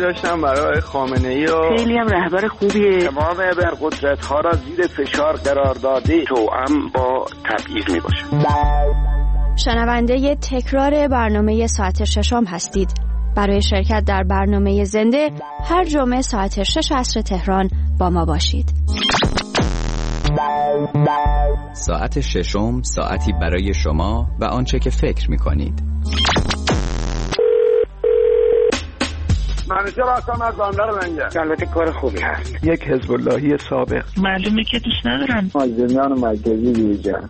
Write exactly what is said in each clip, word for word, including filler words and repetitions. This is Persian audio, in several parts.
داشتم برای خامنه‌ای و خیلی هم رهبر خوبیه. تمام ابرقدرت‌ها را زیر فشار قرار داده توأم با تبعیض میباشه. شنونده تکرار برنامه ساعت ششم هستید. برای شرکت در برنامه زنده هر جمعه ساعت شش عصر تهران با ما باشید. ساعت ششم، ساعتی برای شما و آنچه که فکر می‌کنید. منوچهر هستم از بندر منجر. البته کار خوبی هست. یک حزب اللهی سابق. معلومه که دوست ندارم. مازندران مرکزی بیجان.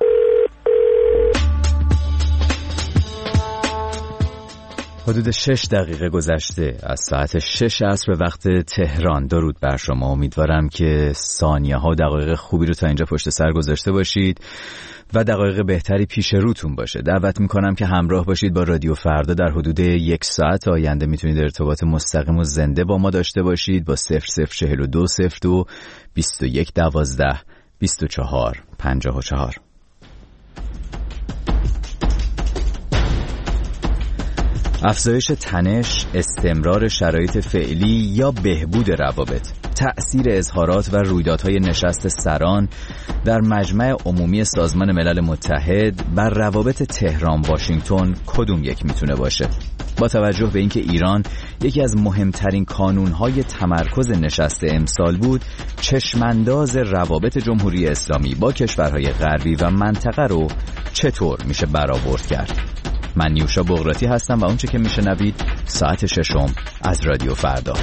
حدود شش دقیقه گذشته از ساعت شش عصر وقت تهران. درود بر شما. امیدوارم که ثانیه ها و دقایق خوبی رو تا اینجا پشت سر گذاشته باشید و دقایق بهتری پیش روتون باشه. دعوت میکنم که همراه باشید با رادیو فردا. در حدود یک ساعت آینده میتونید ارتباط مستقیم و زنده با ما داشته باشید با صفر صفر چهل و دو صفر دو بیست و یک دوازده بیست و چهار پنجاه و چهار. افزایش تنش، استمرار شرایط فعلی یا بهبود روابط. تأثیر اظهارات و رویدادهای نشست سران در مجمع عمومی سازمان ملل متحد بر روابط تهران واشنگتن کدوم یک میتونه باشه؟ با توجه به اینکه ایران یکی از مهمترین کانونهای تمرکز نشست امسال بود، چشمانداز روابط جمهوری اسلامی با کشورهای غربی و منطقه رو چطور میشه برآورد کرد؟ من نیوشا بغراتی هستم و اونچه که میشنوید ساعت ششم از رادیو فردا.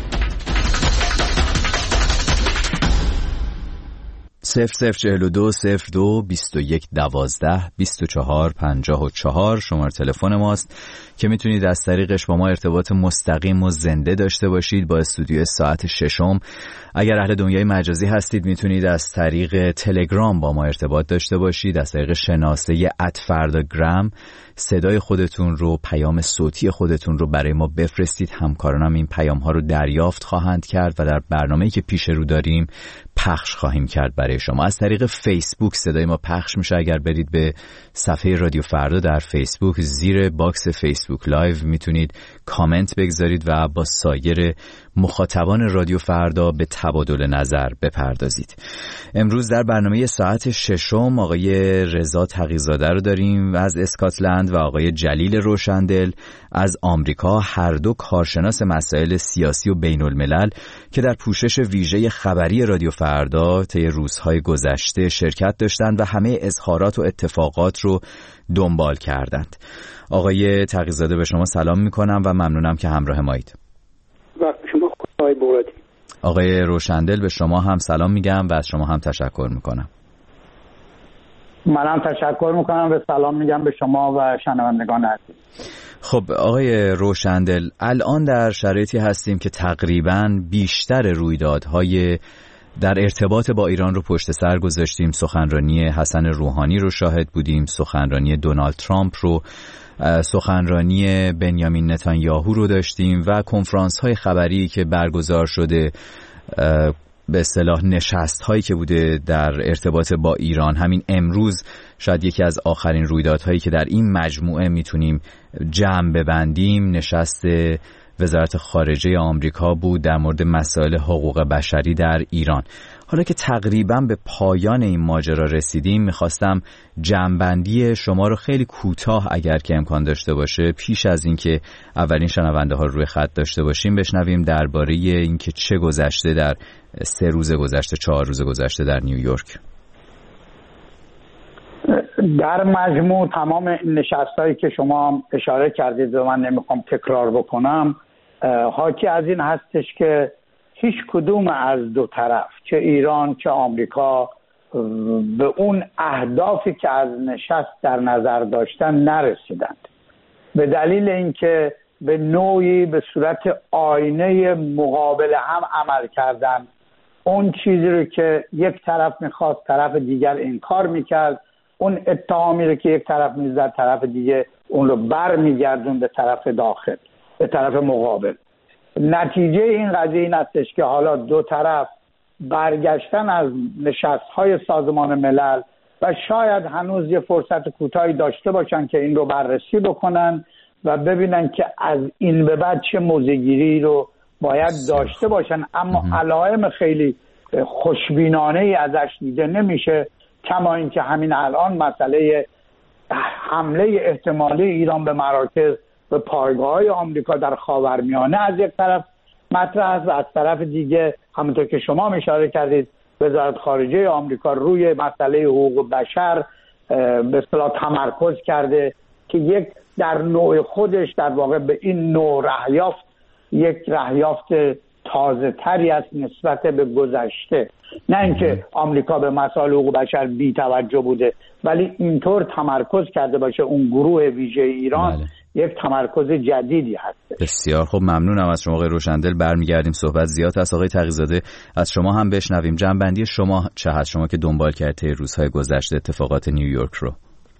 صفر صفر چهل و دو صفر دو بیست و یک دوازده بیست و چهار پنجاه و چهار شماره تلفن ماست که میتونید از طریقش با ما ارتباط مستقیم و زنده داشته باشید با استودیو ساعت ششم. اگر اهل دنیای مجازی هستید میتونید از طریق تلگرام با ما ارتباط داشته باشید، از طریق شناسه ات فرداگرام صدای خودتون رو، پیام صوتی خودتون رو برای ما بفرستید. همکارانم این پیام ها رو دریافت خواهند کرد و در برنامه‌ای که پیش رو داریم پخش خواهیم کرد برای شما. از طریق فیسبوک صدای ما پخش میشه. اگر برید به صفحه رادیو فردا در فیسبوک، زیر باکس فیسبوک لایو میتونید کامنت بگذارید و با سایر مخاطبان رادیو فردا به تبادل نظر بپردازید. امروز در برنامه ساعت ششم آقای رضا تقی‌زاده رو داریم از اسکاتلند و آقای جلیل روشندل از آمریکا، هر دو کارشناس مسائل سیاسی و بین الملل که در پوشش ویژه خبری رادیو فردا طی روزهای گذشته شرکت داشتند و همه اظهارات و اتفاقات رو دنبال کردند. آقای تقی‌زاده به شما سلام میکنم و ممنونم که همراه مایید. وقت شما آقای بغراتی. آقای روشندل به شما هم سلام میگم و از شما هم تشکر میکنم. منم تشکر میکنم و سلام میگم به شما و شنوندگان عزیز. خب آقای روشندل، الان در شرایطی هستیم که تقریباً بیشتر رویدادهای در ارتباط با ایران رو پشت سر گذاشتیم. سخنرانی حسن روحانی رو شاهد بودیم، سخنرانی دونالد ترامپ رو، سخنرانی بنیامین نتانیاهو رو داشتیم و کنفرانس های خبری که برگزار شده، به اصطلاح نشست هایی که بوده در ارتباط با ایران. همین امروز شاید یکی از آخرین رویدادهایی که در این مجموعه میتونیم جمع ببندیم نشست وزارت خارجه آمریکا بود در مورد مسائل حقوق بشری در ایران. حالا که تقریبا به پایان این ماجرا رسیدیم، میخواستم جمع‌بندی شما رو خیلی کوتاه اگر که امکان داشته باشه پیش از اینکه اولین شنونده ها رو روی خط داشته باشیم بشنویم درباره اینکه چه گذشته در سه روز گذشته، چهار روز گذشته در نیویورک. در مجموع تمام نشستایی که شما اشاره کردید و من نمیخوام تکرار بکنم، حاکی از این هستش که هیچ کدوم از دو طرف، چه ایران چه آمریکا، به اون اهدافی که از نشست در نظر داشتن نرسیدند. به دلیل اینکه به نوعی به صورت آینه مقابل هم عمل کردن. اون چیزی رو که یک طرف میخواست طرف دیگر انکار میکرد، اون اتهامی رو که یک طرف میزد طرف دیگه اون رو بر میگردون به طرف داخل، به طرف مقابل. نتیجه این قضیه این هستش که حالا دو طرف برگشتن از نشست‌های سازمان ملل و شاید هنوز یه فرصت کوتاهی داشته باشن که این رو بررسی بکنن و ببینن که از این به بعد چه موضع‌گیری رو باید داشته باشن، اما علائم خیلی خوشبینانه ای ازش دیده نمیشه. کما اینکه همین الان مسئله حمله احتمالی ایران به مراکز و پایگاه‌های آمریکا در خاورمیانه از یک طرف مطرح است و از طرف دیگه همونطور که شما اشاره کردید وزارت خارجه آمریکا روی مسئله حقوق بشر به اصطلاح تمرکز کرده که یک در نوع خودش در واقع به این نوع رهیافت یک رهیافت تازه تری است نسبت به گذشته. نه اینکه آمریکا به مسائل حقوق بشر بی توجه بوده، ولی اینطور تمرکز کرده باشه اون گروه ویژه ایران بله. یک تمرکز جدیدی هست. بسیار خب، ممنونم از شما آقای روشندل. برمیگردیم، صحبت زیاد است. آقای تقی‌زاده از شما هم بشنویم. جنبندی شما چه هست، شما که دنبال کردید روزهای گذشته اتفاقات نیویورک رو؟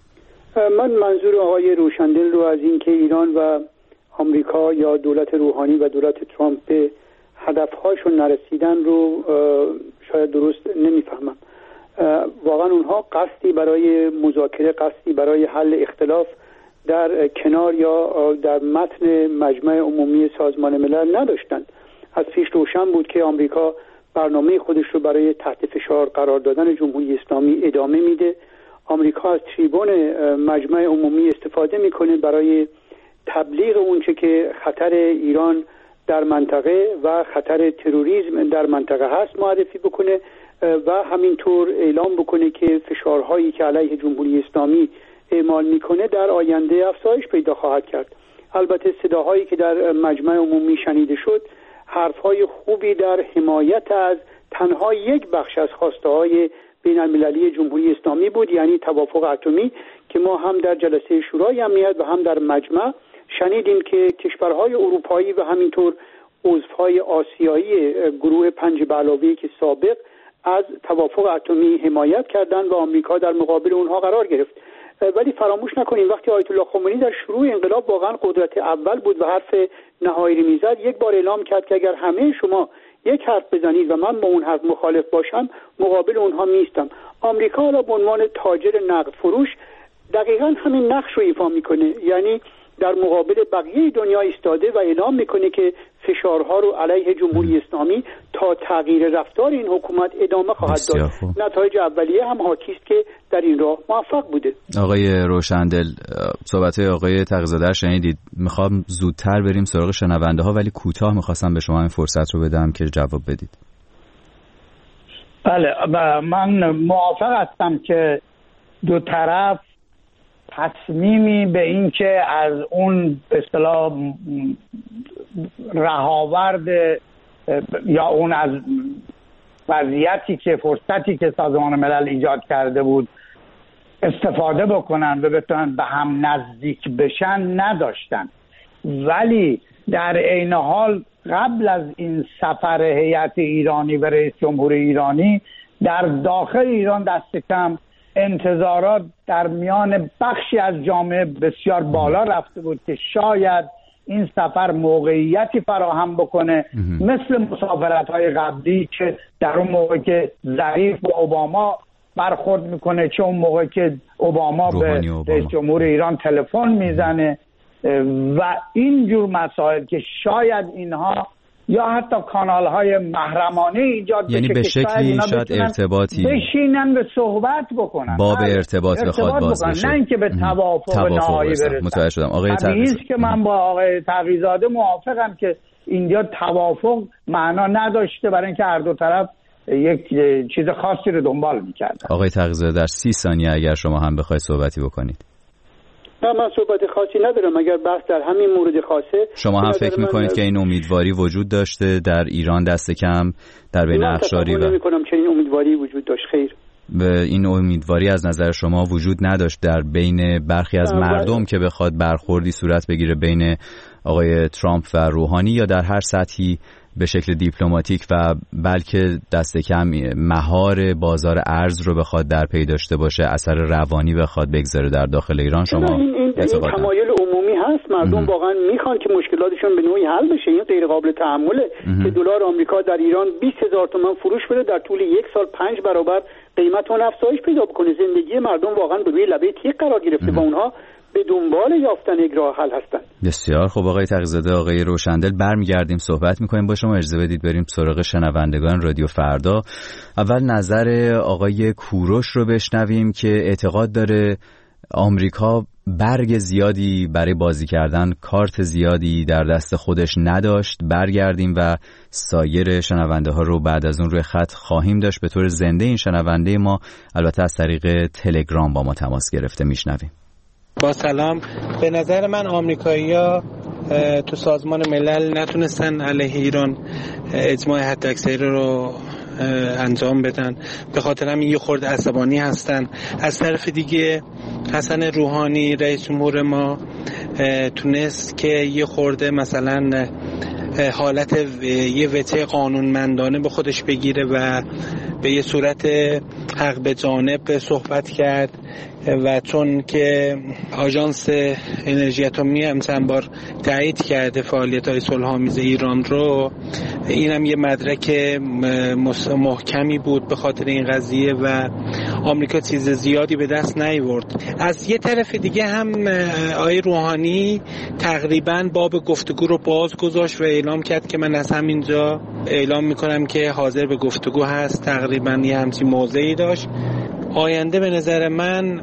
من منظور آقای روشندل رو از این که ایران و آمریکا یا دولت روحانی و دولت ترامپ به هدفهاشون نرسیدن رو شاید درست نمیفهمم. واقعا اونها قصدی برای مذاکره، قصدی برای حل اختلاف در کنار یا در متن مجمع عمومی سازمان ملل نداشتند. از پیش روشن بود که آمریکا برنامه خودش رو برای تحت فشار قرار دادن جمهوری اسلامی ادامه میده. آمریکا از تریبون مجمع عمومی استفاده میکنه برای تبلیغ اونچه که خطر ایران در منطقه و خطر تروریسم در منطقه هست معرفی بکنه و همینطور اعلام بکنه که فشارهایی که علیه جمهوری اسلامی اعمال میکنه در آینده افزایش پیدا خواهد کرد. البته صداهایی که در مجمع عمومی شنیده شد حرفهای خوبی در حمایت از تنها یک بخش از خواسته‌های بین المللی جمهوری اسلامی بود، یعنی توافق اتمی، که ما هم در جلسه شورای امنیت و هم در مجمع شنیدیم که کشورهای اروپایی و همینطور عضوهای آسیایی گروه پنج به علاوه که سابق از توافق اتمی حمایت کردند و آمریکا در مقابل اونها قرار گرفت. ولی فراموش نکنیم وقتی آیت الله خمینی در شروع انقلاب واقعا قدرت اول بود و حرف نهایی رو میزد، یک بار اعلام کرد که اگر همه شما یک حرف بزنید و من با اون حرف مخالف باشم مقابل اونها میستم. آمریکا حالا به عنوان تاجر نقد فروش دقیقاً همین نقش رو ایفا میکنه، یعنی در مقابل بقیه دنیا ایستاده و اعلام میکنه که فشارها رو علیه جمهوری اسلامی تا تغییر رفتار این حکومت ادامه خواهد داد. نتایج اولیه هم حاکی است که در این راه موفق بوده. آقای روشندل، صحبت‌های آقای تقی‌زاده شنیدید. میخوام زودتر بریم سراغ شنونده ها، ولی کوتاه میخواستم به شما این فرصت رو بدم که جواب بدید. بله، من موافق هستم که دو طرف تصمیمی به این که از اون به اصطلاح رهاورد یا اون از وضعیتی که فرصتی که سازمان ملل ایجاد کرده بود استفاده بکنن و بتونن به هم نزدیک بشن نداشتن. ولی در عین حال قبل از این سفر هیئت ایرانی و رئیس جمهور ایرانی در داخل ایران دست کم انتظارات در میان بخشی از جامعه بسیار بالا رفته بود که شاید این سفر موقعیتی فراهم بکنه مثل مسافرت‌های قبلی که در اون موقع که ظریف با اوباما برخورد میکنه، چه اون موقع که اوباما به رئیس جمهور ایران تلفن میزنه و اینجور مسائل که شاید اینها یا حتی کانال‌های محرمانه ایجاد یعنی به شکلی شاید ارتباطی بشینن به صحبت بکنن، باب ارتباط بخواد باز بشه، نه اینکه به توافق نهایی برسن. متوجه شدم. آقای تقی‌زاده که من با آقای تقی‌زاده موافقم که اینجا توافق معنا نداشته برای اینکه هر دو طرف یک چیز خاصی رو دنبال می‌کردن. آقای تقی‌زاده در سی ثانیه اگر شما هم بخواید صحبتی بکنید. نه، من صحبت خاصی ندارم. اگر بحث در همین مورد خاصه، شما هم فکر میکنید که این امیدواری وجود داشته در ایران دست کم در بین اقشاری؟ من نمی‌کنم چنین امیدواری وجود داشت. خیر، به این امیدواری از نظر شما وجود نداشت در بین برخی از مردم که بخواد برخوردی صورت بگیره بین آقای ترامپ و روحانی یا در هر سطحی به شکل دیپلماتیک و بلکه دست کم مهار بازار ارز رو بخواد در پی داشته باشه، اثر روانی بخواد بگذاره در داخل ایران؟ شما این, این, این تمایل عمومی هست. مردم امه. واقعا میخوان که مشکلاتشون به نوعی حل بشه. این غیر قابل تحمله که دلار آمریکا در ایران بیست هزار تومان فروش بره، در طول یک سال پنج برابر قیمت اون افزایش پیدا بکنه. زندگی مردم واقعا به روی لبه تیغ قرار گرفته و اونها به دنبال یافتن یک راه حل هستند. بسیار خب آقای تقی‌زاده، آقای روشندل، برمیگردیم صحبت میکنیم با شما. اجازه بدید بریم سراغ شنوندگان رادیو فردا. اول نظر آقای کوروش رو بشنویم که اعتقاد داره آمریکا برگ زیادی برای بازی کردن، کارت زیادی در دست خودش نداشت. برگردیم و سایر شنونده ها رو بعد از اون روی خط خواهیم داشت. به طور زنده این شنونده ما البته از طریق تلگرام با ما تماس گرفته، میشنویم. با سلام. به نظر من آمریکایی‌ها تو سازمان ملل نتونستن علیه ایران اجماع حداکثری رو انجام بدن، به خاطر همین یه خورده عصبانی هستن. از طرف دیگه حسن روحانی رئیس جمهور ما تونست که یه خورده مثلا حالت یه وجه قانونمندانه به خودش بگیره و به یه صورت حق به جانب صحبت کرد و چون که آژانس انرژی اتمی هم چند بار تایید کرده فعالیت‌های صلح‌آمیز ایران رو، اینم یه مدرک محکمی بود به خاطر این قضیه و آمریکا چیز زیادی به دست نیاورد. از یه طرف دیگه هم آقای روحانی تقریباً باب گفتگو رو باز گذاشت و اعلام کرد که من از همینجا اعلام میکنم که حاضر به گفتگو هست. تقریباً یه همچین موضعی داشت. آینده به نظر من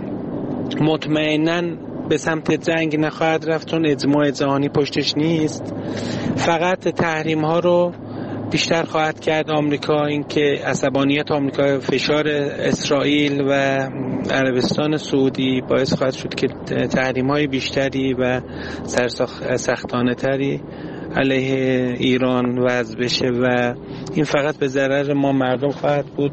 مطمئناً به سمت جنگ نخواهد رفت چون اجماع جهانی پشتش نیست. فقط تحریم ها رو بیشتر خواهد کرد آمریکا. این که عصبانیت آمریکا، فشار اسرائیل و عربستان سعودی باعث خواهد شد که تحریم های بیشتری و سرسختانه تری علیه ایران وضع بشه و این فقط به ضرر ما مردم خواهد بود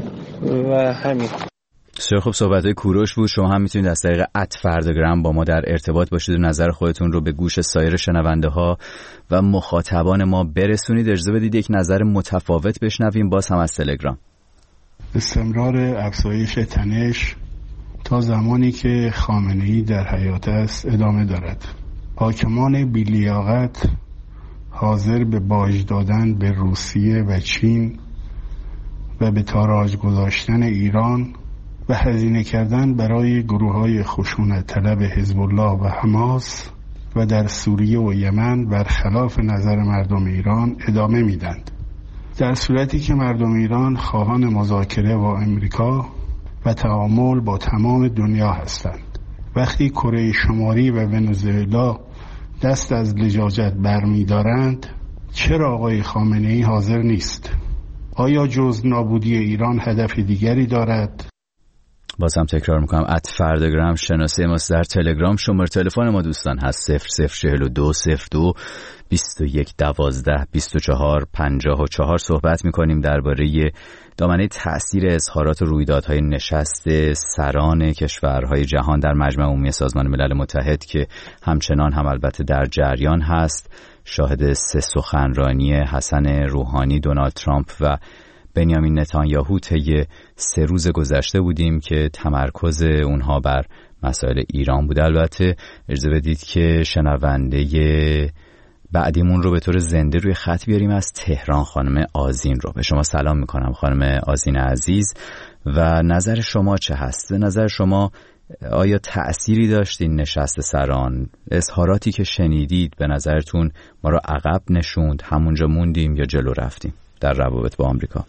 و همین. بسیار خوب، صحبت‌های کوروش بود. شما هم میتونید از طریق ات فرداگرام با ما در ارتباط باشید و نظر خودتون رو به گوش سایر شنونده ها و مخاطبان ما برسونید. اجازه بدید یک نظر متفاوت بشنویم باز هم از تلگرام. استمرار افزایش تنش تا زمانی که خامنه‌ای در حیات است ادامه دارد. حاکمان بی‌لیاقت حاضر به باج دادن به روسیه و چین و به تاراج گذاشتن ایران و هزینه کردن برای گروه‌های خشونت طلب حزب الله و حماس و در سوریه و یمن برخلاف نظر مردم ایران ادامه میدند. در صورتی که مردم ایران خواهان مذاکره با امریکا و تعامل با تمام دنیا هستند. وقتی کره شمالی و ونزوئلا دست از لجاجت برمی‌دارند، چرا آقای خامنه‌ای حاضر نیست؟ آیا جز نابودی ایران هدف دیگری دارد؟ باز هم تکرار میکنم ات فرداگرام شناسه ماست در تلگرام. شماره تلفن ما دوستان هست صفر صفر چهل و دو صفر دو بیست و یک دوازده بیست و چهار پنجاه و چهار. صحبت میکنیم درباره دامنه تأثیر اظهارات و رویدادهای نشست سران کشورهای جهان در مجمع عمومی سازمان ملل متحد که همچنان هم البته در جریان هست. شاهد سه سخنرانی حسن روحانی، دونالد ترامپ و بنیامین نتانیاهو طی سه روز گذشته بودیم که تمرکز اونها بر مسائل ایران بود. البته اجازه بدید که شنونده بعدیمون رو به طور زنده روی خط بیاریم از تهران، خانم آذین رو. به شما سلام میکنم خانم آذین عزیز و نظر شما چه هست؟ نظر شما آیا تأثیری داشت این نشست سران؟ اظهاراتی که شنیدید به نظرتون ما رو عقب نشوند، همونجا موندیم یا جلو رفتیم در روابط با آمریکا؟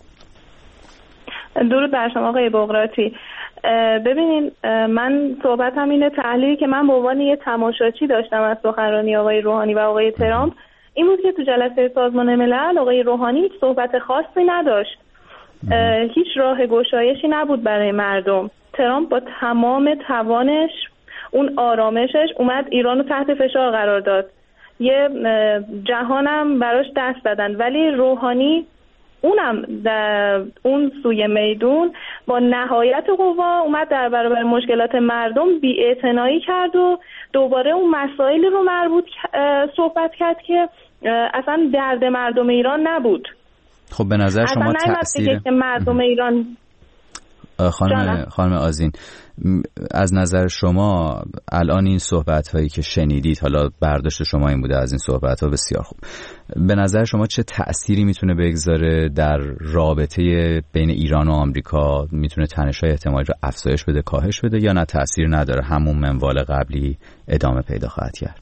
درود بر شما آقای بغراتی. ببینین من صحبتم اینه، تحلیلی که من به عنوان یه تماشاچی داشتم از سخنرانی آقای روحانی و آقای ترامپ این بود که تو جلسه سازمان ملل آقای روحانی هیچ صحبت خاصی نداشت، هیچ راه گشایشی نبود برای مردم. ترامپ با تمام توانش، اون آرامشش اومد ایران رو تحت فشار قرار داد، یه جهانم براش دست دادن، ولی روحانی اونم در اون سوی میدون با نهایت قوا اومد در برابر مشکلات مردم بی‌اعتنایی کرد و دوباره اون مسائلی رو مربوط صحبت کرد که اصلا درد مردم ایران نبود. خب به نظر شما تأثیر که مردم ایران خانم خانم آذین، از نظر شما الان این صحبت هایی که شنیدید، حالا برداشت شما این بوده از این صحبت ها، بسیار خوب، به نظر شما چه تأثیری میتونه بگذاره در رابطه بین ایران و آمریکا؟ میتونه تنش‌های احتمالی رو افزایش بده، کاهش بده، یا نه تأثیر نداره، همون منوال قبلی ادامه پیدا خواهد کرد؟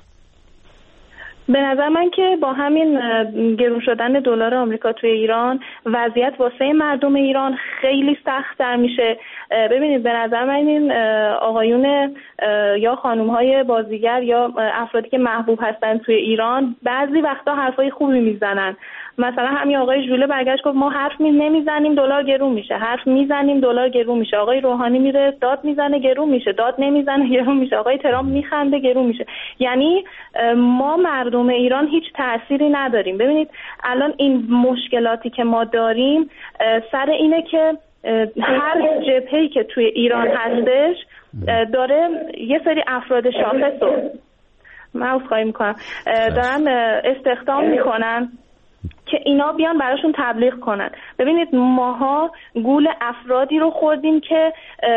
به نظر من که با همین گرون شدن دلار آمریکا توی ایران وضعیت واسه مردم ایران خیلی سخت‌تر میشه. ببینید به نظر من این آقایون یا خانم‌های بازیگر یا افرادی که محبوب هستن توی ایران بعضی وقتا حرفای خوبی میزنن. مثلا همین آقای ژوله برگشت گفت ما حرف می نمیزنیم دلار گرون میشه، حرف میزنیم دلار گرون میشه. آقای روحانی میره داد میزنه گرون میشه، داد نمیزنه گرون میشه. آقای ترامپ میخنده گرون میشه. یعنی ما مردم ایران هیچ تأثیری نداریم. ببینید الان این مشکلاتی که ما داریم سر اینه که هر جبهه‌ای که توی ایران هستش داره یه سری افراد شاخص رو من عذرخواهی میکنم دارن استخدام میکنن که اینا بیان براشون تبلیغ کنن. ببینید ماها گول افرادی رو خوردیم که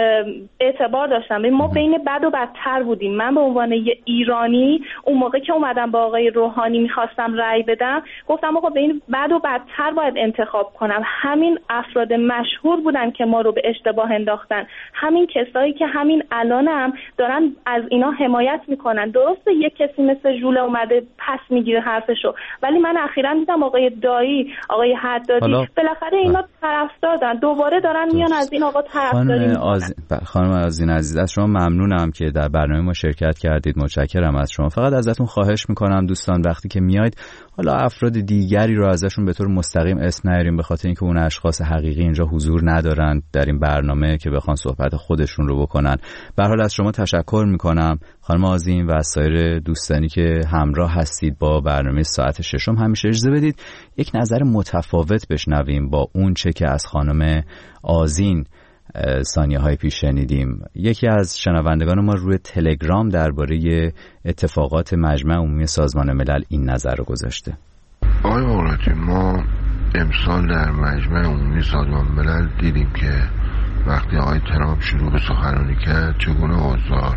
اعتبار داشتن. ببین ما بین بد و بدتر بودیم. من به عنوان یه ایرانی اون موقع که اومدم با آقای روحانی میخواستم رأی بدم گفتم آقا بین بد و بدتر باید انتخاب کنم. همین افراد مشهور بودن که ما رو به اشتباه انداختن، همین کسایی که همین الانم دارن از اینا حمایت میکنن. درسته یک کسی مثل ژوله اومده پس میگیره حرفشو، ولی من اخیراً دیدم آقای دایی، آقای حدادی بالاخره اینا طرفدار دارن، دوباره دارن میان از این آقا طرفداری میکنن. آز... خانم آذین عزیز، از شما ممنونم که در برنامه ما شرکت کردید، متشکرم از شما. فقط ازتون خواهش میکنم دوستان وقتی که میاید حالا افراد دیگری رو ازشون به طور مستقیم اسم نیاریم، به خاطر اینکه اون اشخاص حقیقی اینجا حضور ندارن در این برنامه که بخوان صحبت خودشون رو بکنن. به هر حال از شما تشکر میکنم خانم آذین و از سایر دوستانی که همراه هستید با برنامه ساعت ششم. همیشه اجازه بدید یک نظر متفاوت بشنویم با اون چه که از خانم آذین ثانیه های پیش شنیدیم. یکی از شنوندگان ما روی تلگرام درباره اتفاقات مجمع عمومی سازمان ملل این نظر رو گذاشته. آقای بغراتی، ما امسال در مجمع عمومی سازمان ملل دیدیم که وقتی آقای ترامپ شروع به سخنرانی کرد چگونه حضار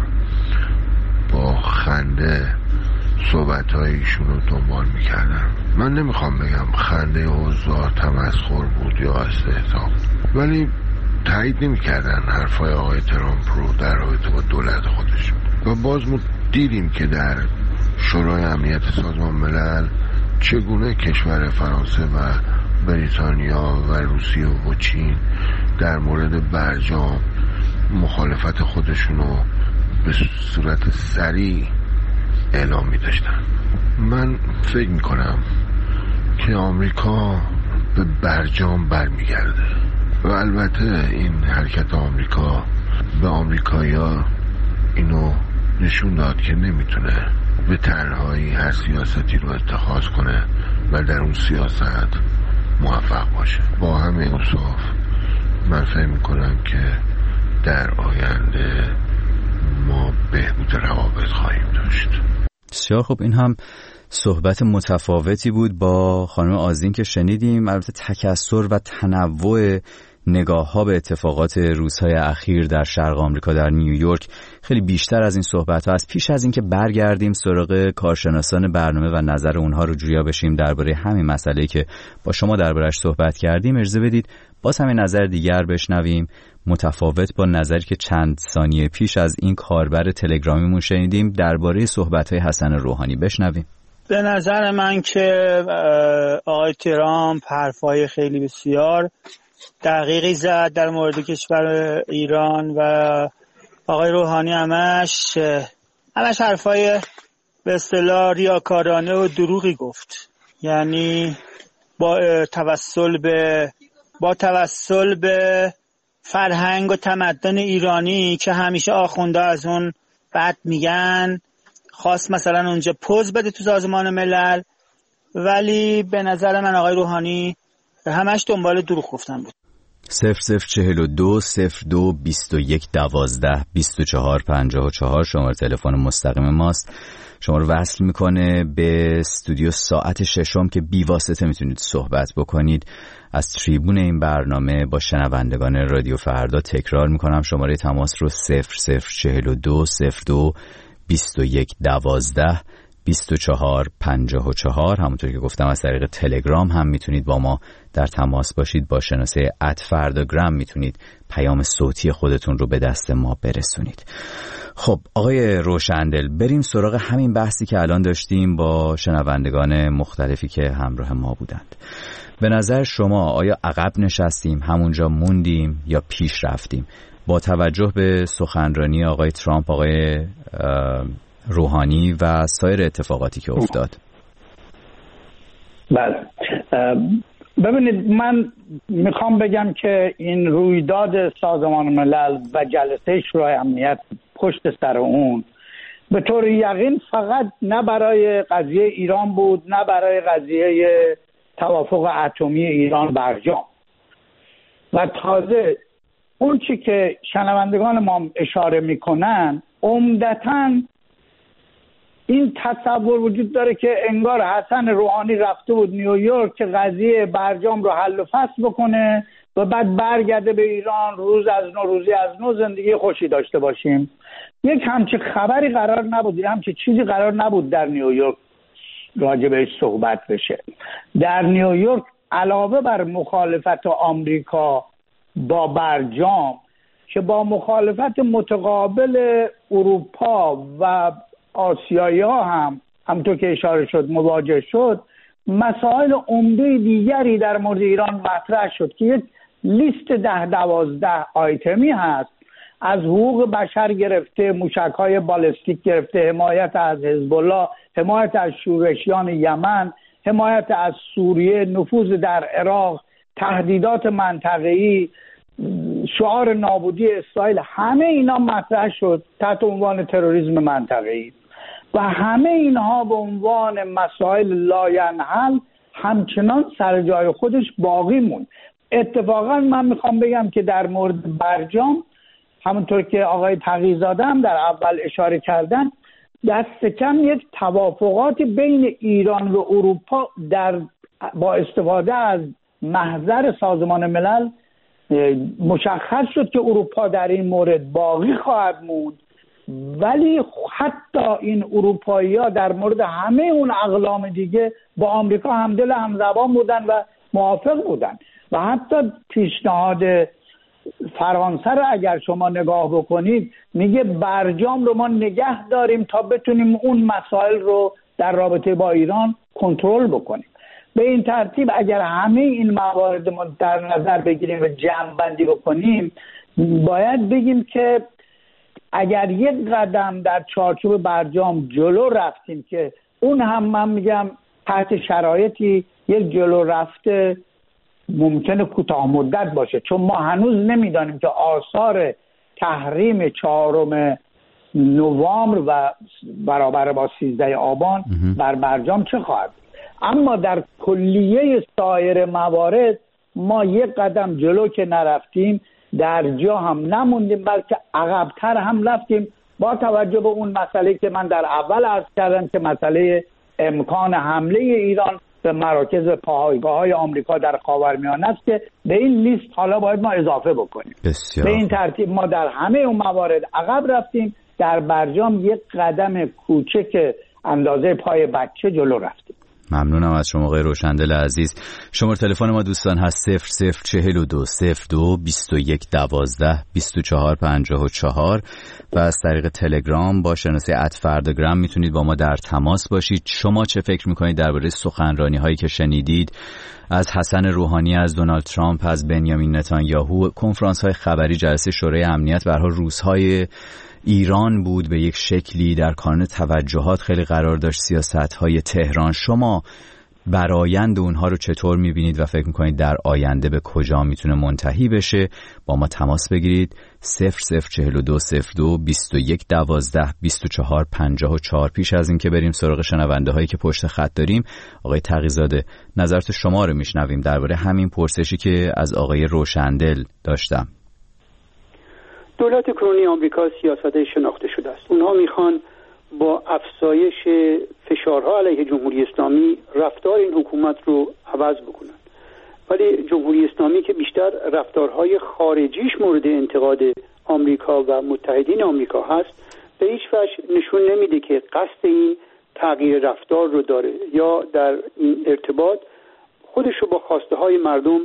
با خنده صحبت‌های ایشون رو دنبال می‌کردن. من نمیخوام بگم خنده حضار تمسخر بود یا استهزا، ولی تایید نمی‌کردن حرفای آقای ترامپ رو در رابطه با دولت خودشون. و باز ما دیدیم که در شورای امنیت سازمان ملل چگونه کشور فرانسه و بریتانیا و روسیه و چین در مورد برجام مخالفت خودشون رو به صورت سریع اعلام می داشتن. من فکر می کنم که آمریکا به برجام برمیگرده و البته این حرکت آمریکا به آمریکایی‌ها اینو نشون داد که نمیتونه به تنهایی هر سیاستی رو اتخاذ کنه و در اون سیاست موفق باشه. با همه اوصاف من فکر می کنم که در آینده ما بهبود روابط خواهیم داشت. بسیار خب، این هم صحبت متفاوتی بود با خانم آذین که شنیدیم. البته تکثر و تنوع نگاه ها به اتفاقات روزهای اخیر در شرق آمریکا در نیویورک خیلی بیشتر از این صحبت ها است. پیش از اینکه برگردیم سراغ کارشناسان برنامه و نظر اونها رو جویا بشیم درباره همین مسئله‌ای که با شما درباره‌اش صحبت کردیم، اجازه بدید باز همین نظر دیگر بشنویم متفاوت با نظری که چند ثانیه پیش از این کاربر تلگرامیمون شنیدیم درباره صحبت‌های حسن روحانی. بشنویم. به نظر من که آقای ترامپ حرفای خیلی بسیار دقیقی زد در مورد کشور ایران و آقای روحانی همش همش حرفای به اصطلاح ریاکارانه و دروغی گفت. یعنی با توسل به با توسل به فرهنگ و تمدن ایرانی که همیشه آخونده از اون بد میگن خواست مثلا اونجا پوز بده تو سازمان ملل، ولی به نظر من آقای روحانی همش دنبال دروغ گفتن بود. صفر صفر چهل و دو صفر دو بیست و یک دوازده بیست و چهار پنجاه و چهار شماره تلفن مستقیم ماست. شما رو وصل میکنه به استودیو ساعت ششم که بی واسطه میتونید صحبت بکنید از تریبون این برنامه با شنوندگان رادیو فردا. تکرار میکنم شماره تماس رو صفر صفر چهل و دو صفر دو بیست و یک دوازده بیست و چهار پنجاه و چهار. همونطور که گفتم از طریق تلگرام هم میتونید با ما در تماس باشید. با شناسه ات فرداگرام میتونید پیام صوتی خودتون رو به دست ما برسونید. خب آقای روشندل، بریم سراغ همین بحثی که الان داشتیم با شنوندگان مختلفی که همراه ما بودند. به نظر شما آیا عقب نشستیم، همونجا موندیم یا پیش رفتیم با توجه به سخنرانی آقای ترامپ، آقای روحانی و سایر اتفاقاتی که افتاد؟ بله، ببینید من میخوام بگم که این رویداد سازمان ملل و جلسه شورای امنیت پشت سر اون به طور یقین فقط نه برای قضیه ایران بود، نه برای قضیه توافق اتمی ایران برجام. و تازه اون چی که شنوندگان ما اشاره میکنن عمدتاً این تصور وجود داره که انگار حسن روحانی رفته بود نیویورک که قضیه برجام رو حل و فصل بکنه و بعد برگرده به ایران، روز از نو روزی از نو زندگی خوشی داشته باشیم. یک همچین خبری قرار نبود، یک همچین چیزی قرار نبود در نیویورک راجع بهش صحبت بشه. در نیویورک علاوه بر مخالفت آمریکا با برجام که با مخالفت متقابل اروپا و آسیایی ها هم همونطور که اشاره شد مواجه شد، مسائل عمده دیگری در مورد ایران مطرح شد که یک لیست ده دوازده آیتمی هست، از حقوق بشر گرفته، موشک‌های بالستیک گرفته، حمایت از حزب الله، حمایت از شورشیان یمن، حمایت از سوریه، نفوذ در عراق، تهدیدات منطقه‌ای، شعار نابودی اسرائیل، همه اینا مطرح شد تحت عنوان تروریسم منطقه‌ای و همه اینها به عنوان مسائل لاینحل همچنان سر جای خودش باقی موند. اتفاقا من میخوام بگم که در مورد برجام همونطور که آقای تقی‌زاده هم در اول اشاره کردن، دست کم یک توافقات بین ایران و اروپا در با استفاده از محضر سازمان ملل مشخص شد که اروپا در این مورد باقی خواهد موند، ولی حتی این اروپایی‌ها در مورد همه اون اقلام دیگه با آمریکا همدل همزبان بودن و موافق بودن و حتی پیشنهاد فرانسه رو اگر شما نگاه بکنید میگه برجام رو ما نگه داریم تا بتونیم اون مسائل رو در رابطه با ایران کنترل بکنیم. به این ترتیب اگر همه این موارد ما در نظر بگیریم و جمع بندی بکنیم، باید بگیم که اگر یک قدم در چارچوب برجام جلو رفتیم که اون هم من میگم تحت شرایطی یک جلو رفته ممکنه کوتاه مدت باشه، چون ما هنوز نمیدانیم که آثار تحریم چهارم نوامبر و برابر با سیزده آبان بر برجام چه خواهد. اما در کلیه سایر موارد ما یک قدم جلو که نرفتیم در جا هم نموندیم، بلکه عقب‌تر هم رفتیم با توجه به اون مسئله که من در اول عرض کردم که مسئله امکان حمله ایران به مراکز پایگاه‌های آمریکا در خاورمیانه است که به این لیست حالا باید ما اضافه بکنیم. بسیار. به این ترتیب ما در همه اون موارد عقب رفتیم، در برجام یک قدم کوچک اندازه پای بچه جلو رفتیم. ممنونم از شما آقای روشندل عزیز. شماره تلفن ما دوستان هست صفر صفر چهل و دو صفر دو بیست و یک دوازده بیست و چهار پنجاه و چهار و از طریق تلگرام با شناسه ات فرداگرام میتونید با ما در تماس باشید. شما چه فکر میکنید درباره سخنرانی هایی که شنیدید از حسن روحانی، از دونالد ترامپ، از بنیامین نتانیاهو، کنفرانس های خبری، جلسه شورای امنیت؟ به هر حال روزهای ایران بود به یک شکلی در کانون توجهات خیلی قرار داشت سیاست‌های تهران. شما برآیند اونها رو چطور می‌بینید و فکر می‌کنید در آینده به کجا میتونه منتهی بشه؟ با ما تماس بگیرید صفر صفر چهل و دو صفر دو بیست و یک دوازده بیست و چهار پنجاه و چهار. پیش از این که بریم سراغ شنونده هایی که پشت خط داریم، آقای تقی‌زاده نظرت شما رو میشنویم درباره همین پرسشی که از آقای روشندل داشتم. دولت کنونی آمریکا سیاست شناخته شده است. اونها میخوان با افزایش فشارها علیه جمهوری اسلامی رفتار این حکومت رو عوض بکنن. ولی جمهوری اسلامی که بیشتر رفتارهای خارجیش مورد انتقاد آمریکا و متحدین آمریکا هست، به هیچ وجه نشون نمیده که قصد این تغییر رفتار رو داره یا در این ارتباط خودش رو با خواسته های مردم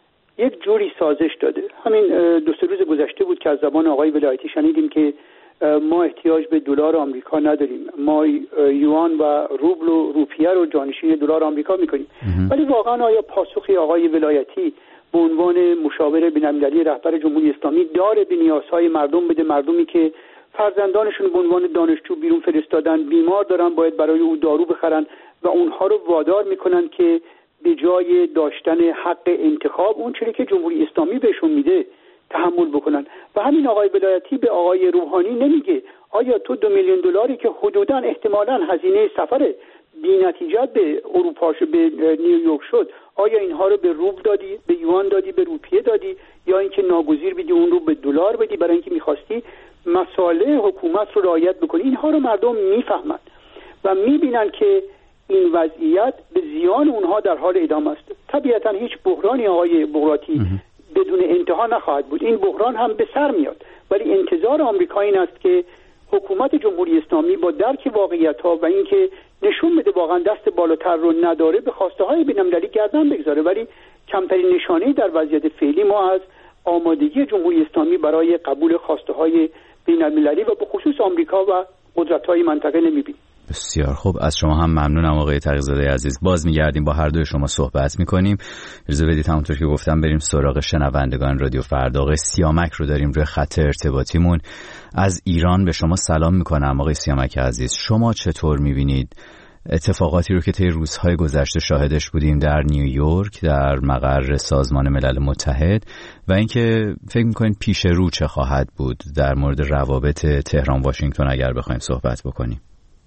یک جوری سازش داده. همین دو سه روز گذشته بود که از زبان آقای ولایتی شنیدیم که ما احتیاج به دلار آمریکا نداریم، ما یوان و روبل و روپیه رو جانشین دلار آمریکا میکنیم. ولی واقعا آیا پاسخی آقای ولایتی به عنوان مشاور بین‌المللی رهبر جمهوری اسلامی داره به نیازهای مردم بده؟ مردمی که فرزندانشون به عنوان دانشجو بیرون فرستادن، بیمار دارن، باید برای او دارو بخرن و اونها رو وادار میکنن که به جای داشتن حق انتخاب اون چیزی که جمهوری اسلامی بهشون میده تحمل بکنن. و همین آقای ولایتی به آقای روحانی نمیگه آیا تو دو میلیون دلاری که حدوداً احتمالاً هزینه سفر بی نتیجه به اروپا شد، به نیویورک شد، آیا اینها رو به روبل دادی، به یوان دادی، به روپیه دادی، یا اینکه ناگزیر بدی اون رو به دلار بدی برای اینکه میخواستی مصالح حکومت رو رعایت بکنی؟ اینها رو مردم میفهمند و میبینن که این وضعیت به زیان اونها در حال ادامه است. طبیعتا هیچ بحرانی آقای بغراتی بدون انتها نخواهد بود. این بحران هم به سر میاد، ولی انتظار آمریکا این است که حکومت جمهوری اسلامی با درک واقعیت‌ها و اینکه نشون بده واقعا دست بالاتر رو نداره به خواسته‌های بین‌المللی گردن بگذاره. ولی کمترین نشانه‌ای در وضعیت فعلی ما از آمادگی جمهوری اسلامی برای قبول خواسته‌های بین‌المللی و به خصوص آمریکا و قدرت‌های منطقه نمی‌بینیم. بسیار خوب، از شما هم ممنونم آقای تقی‌زاده عزیز. باز میگردیم با هر دوی شما صحبت میکنیم. اجازه بدید همونطور که گفتم بریم سراغ شنوندگان رادیو فردا. آقای سیامک رو داریم روی خط ارتباطیمون. از ایران به شما سلام میکنم آقای سیامک عزیز. شما چطور میبینید اتفاقاتی رو که طی روزهای گذشته شاهدش بودیم در نیویورک، در مقر سازمان ملل متحد، و اینکه فکر میکنید پیش رو چه خواهد بود در مورد روابط تهران واشنگتن اگر بخوایم صحبت بکنیم؟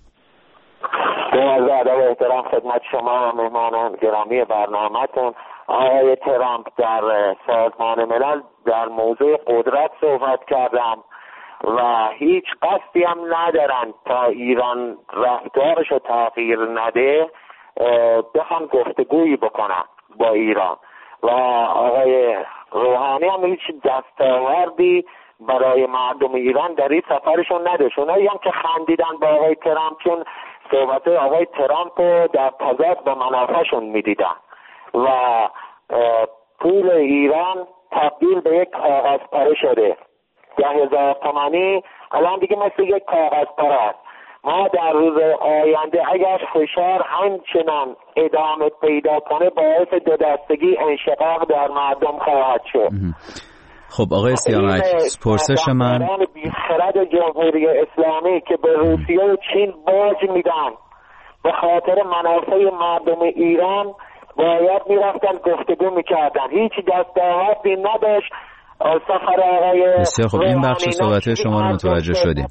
با ادب و احترام خدمت شما و مهمانان گرامی برنامه‌تون. آقای ترامپ در سازمان ملل در موضوع قدرت صحبت کردن و هیچ قصدی هم ندارن تا ایران رفتارش رو تغییر نده بخوان گفتگویی بکنن با ایران. و آقای روحانی هم هیچ دستاوردی برای مردم ایران در این سفرشون نداشت. اونایی هم که خندیدن با آقای ترامپ چون صحبت آقای ترامپ رو در تضاد با منافعشون میدیدن و پول ایران تبدیل به یک کاغذ پاره شده. ده هزار تومانی الان دیگه مثل یک کاغذ پاره است. ما در روز آینده اگر فشار همچنان ادامه پیدا کنه باعث دو دستگی انشقاق در مردم خواهد شد. خب آقای سیامک، پرسش من بیخرد جمهوری اسلامی که به روسیه و چین باج میدن به خاطر منافع مردم ایران باید میرفتن گفتگو میکردن. هیچ دستاوردی نداشت. سفر آقای بسیار خب، این بخش صحبت شما رو متوجه شدیم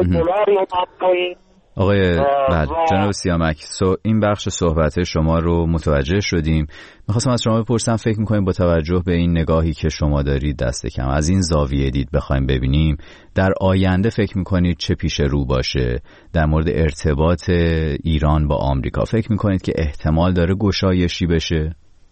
آقای بله جناب سیامک. سو این بخش صحبت شما رو متوجه شدیم. میخواستم از شما بپرسم فکر میکنیم با توجه به این نگاهی که شما دارید دست کم از این زاویه دید بخوایم ببینیم در آینده فکر میکنید چه پیش رو باشه در مورد ارتباط ایران با آمریکا؟ فکر میکنید که احتمال داره گشایشی بشه؟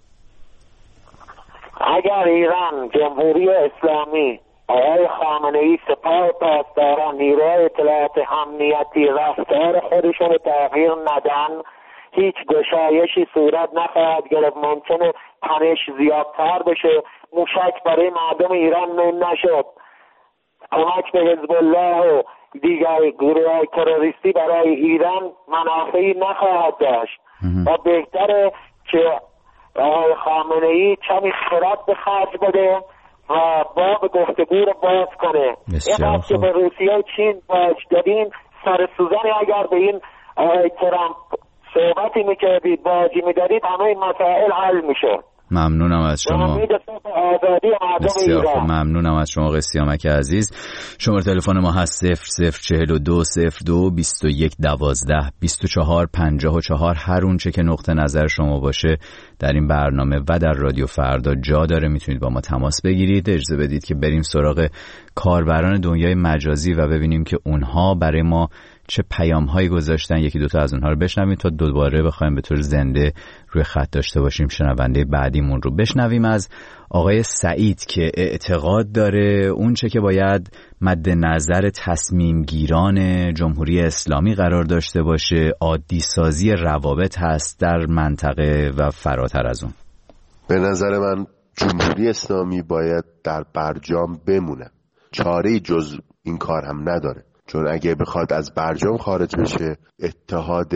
اگر ایران، جمهوری اسلامی، آقای خامنه‌ای، سپاه پاسداران، نیروهای اطلاعات امنیتی رفتار خودشون رو تغییر ندن هیچ گشایشی صورت نخواهد گرفت. ممکنه تنش زیادتر بشه. موشک برای مردم ایران نشد. کمک به حزب الله و دیگر گروه‌های تروریستی برای ایران منافعی نخواهد داشت و بهتره که آقای خامنه‌ای کمی خرد به خرج بده و باب گفتگو رو باز کنه. اینقدر که به روسیه و چین باج دادین سر سوزنی اگر به این آقای ترامپ صحبتی میکردید باجی میدارید همه این مسائل حل میشه. ممنونم از شما. بسیار خوب، ممنونم از شما آقای سیامک عزیز. شماره تلفن ما هست صفر صفر چهل و دو صفر دو بیست و یک دوازده بیست و چهار پنجاه و چهار. هر اون چه که نقطه نظر شما باشه در این برنامه و در رادیو فردا جا داره، میتونید با ما تماس بگیرید. اجازه بدید که بریم سراغ کاربران دنیای مجازی و ببینیم که اونها برای ما چه پیام‌هایی گذاشتن. یکی دوتا از اونها رو بشنویم تا دوباره بخوایم به طور زنده روی خط داشته باشیم شنونده بعدیمون رو. بشنویم از آقای سعید که اعتقاد داره اون چه که باید مد نظر تصمیم گیران جمهوری اسلامی قرار داشته باشه عادی سازی روابط هست در منطقه و فراتر از اون. به نظر من جمهوری اسلامی باید در برجام بمونه، چاره‌ای جز این کار هم نداره، چون اگه بخواد از برجام خارج بشه اتحاد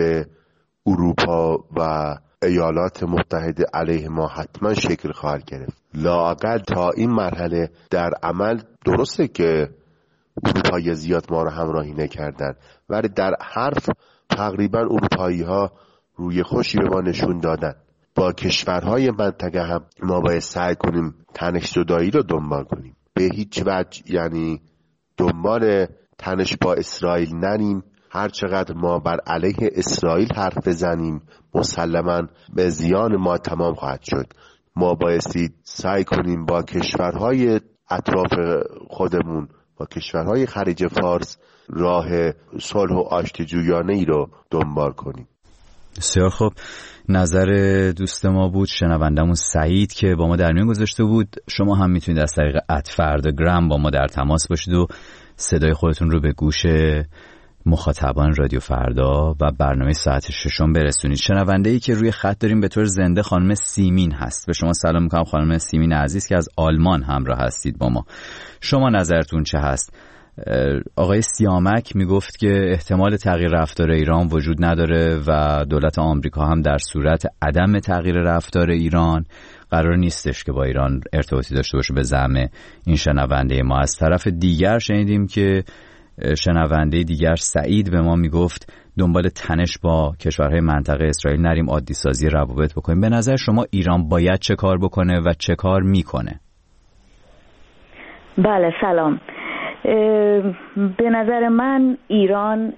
اروپا و ایالات متحده علیه ما حتما شکل خواهد گرفت. لااقل تا این مرحله در عمل درسته که اروپایی زیاد ما رو همراهی نکردن، ولی در حرف تقریبا اروپایی ها روی خوشی به ما نشون دادن. با کشورهای منطقه هم ما باید سعی کنیم تنش زدایی رو دنبال کنیم، به هیچ وجه یعنی دنبال تنش با اسرائیل نریم. هر چقدر ما بر علیه اسرائیل حرف بزنیم مسلماً به زیان ما تمام خواهد شد. ما بایستی سعی کنیم با کشورهای اطراف خودمون، با کشورهای خلیج فارس راه صلح و آشتی جویانه ای رو دنبال کنیم. بسیار خوب، نظر دوست ما بود شنوندمون سعید که با ما در میون گذاشته بود. شما هم میتونید از طریق ات فرداگرام با ما در تماس باشید و صدای خودتون رو به گوش مخاطبان رادیو فردا و برنامه ساعت ششم برسونید. شنونده ای که روی خط داریم به طور زنده خانم سیمین هست. به شما سلام میکنم خانم سیمین عزیز که از آلمان همراه هستید با ما. شما نظرتون چه هست؟ آقای سیامک میگفت که احتمال تغییر رفتار ایران وجود نداره و دولت آمریکا هم در صورت عدم تغییر رفتار ایران قرار نیستش که با ایران ارتباطی داشته باشه به زعم این شنونده ما. از طرف دیگر شنیدیم که شنونده دیگر سعید به ما میگفت دنبال تنش با کشورهای منطقه اسرائیل نریم، عادی سازی روابط بکنیم. به نظر شما ایران باید چه کار بکنه و چه کار میکنه؟ بله سلام. به نظر من ایران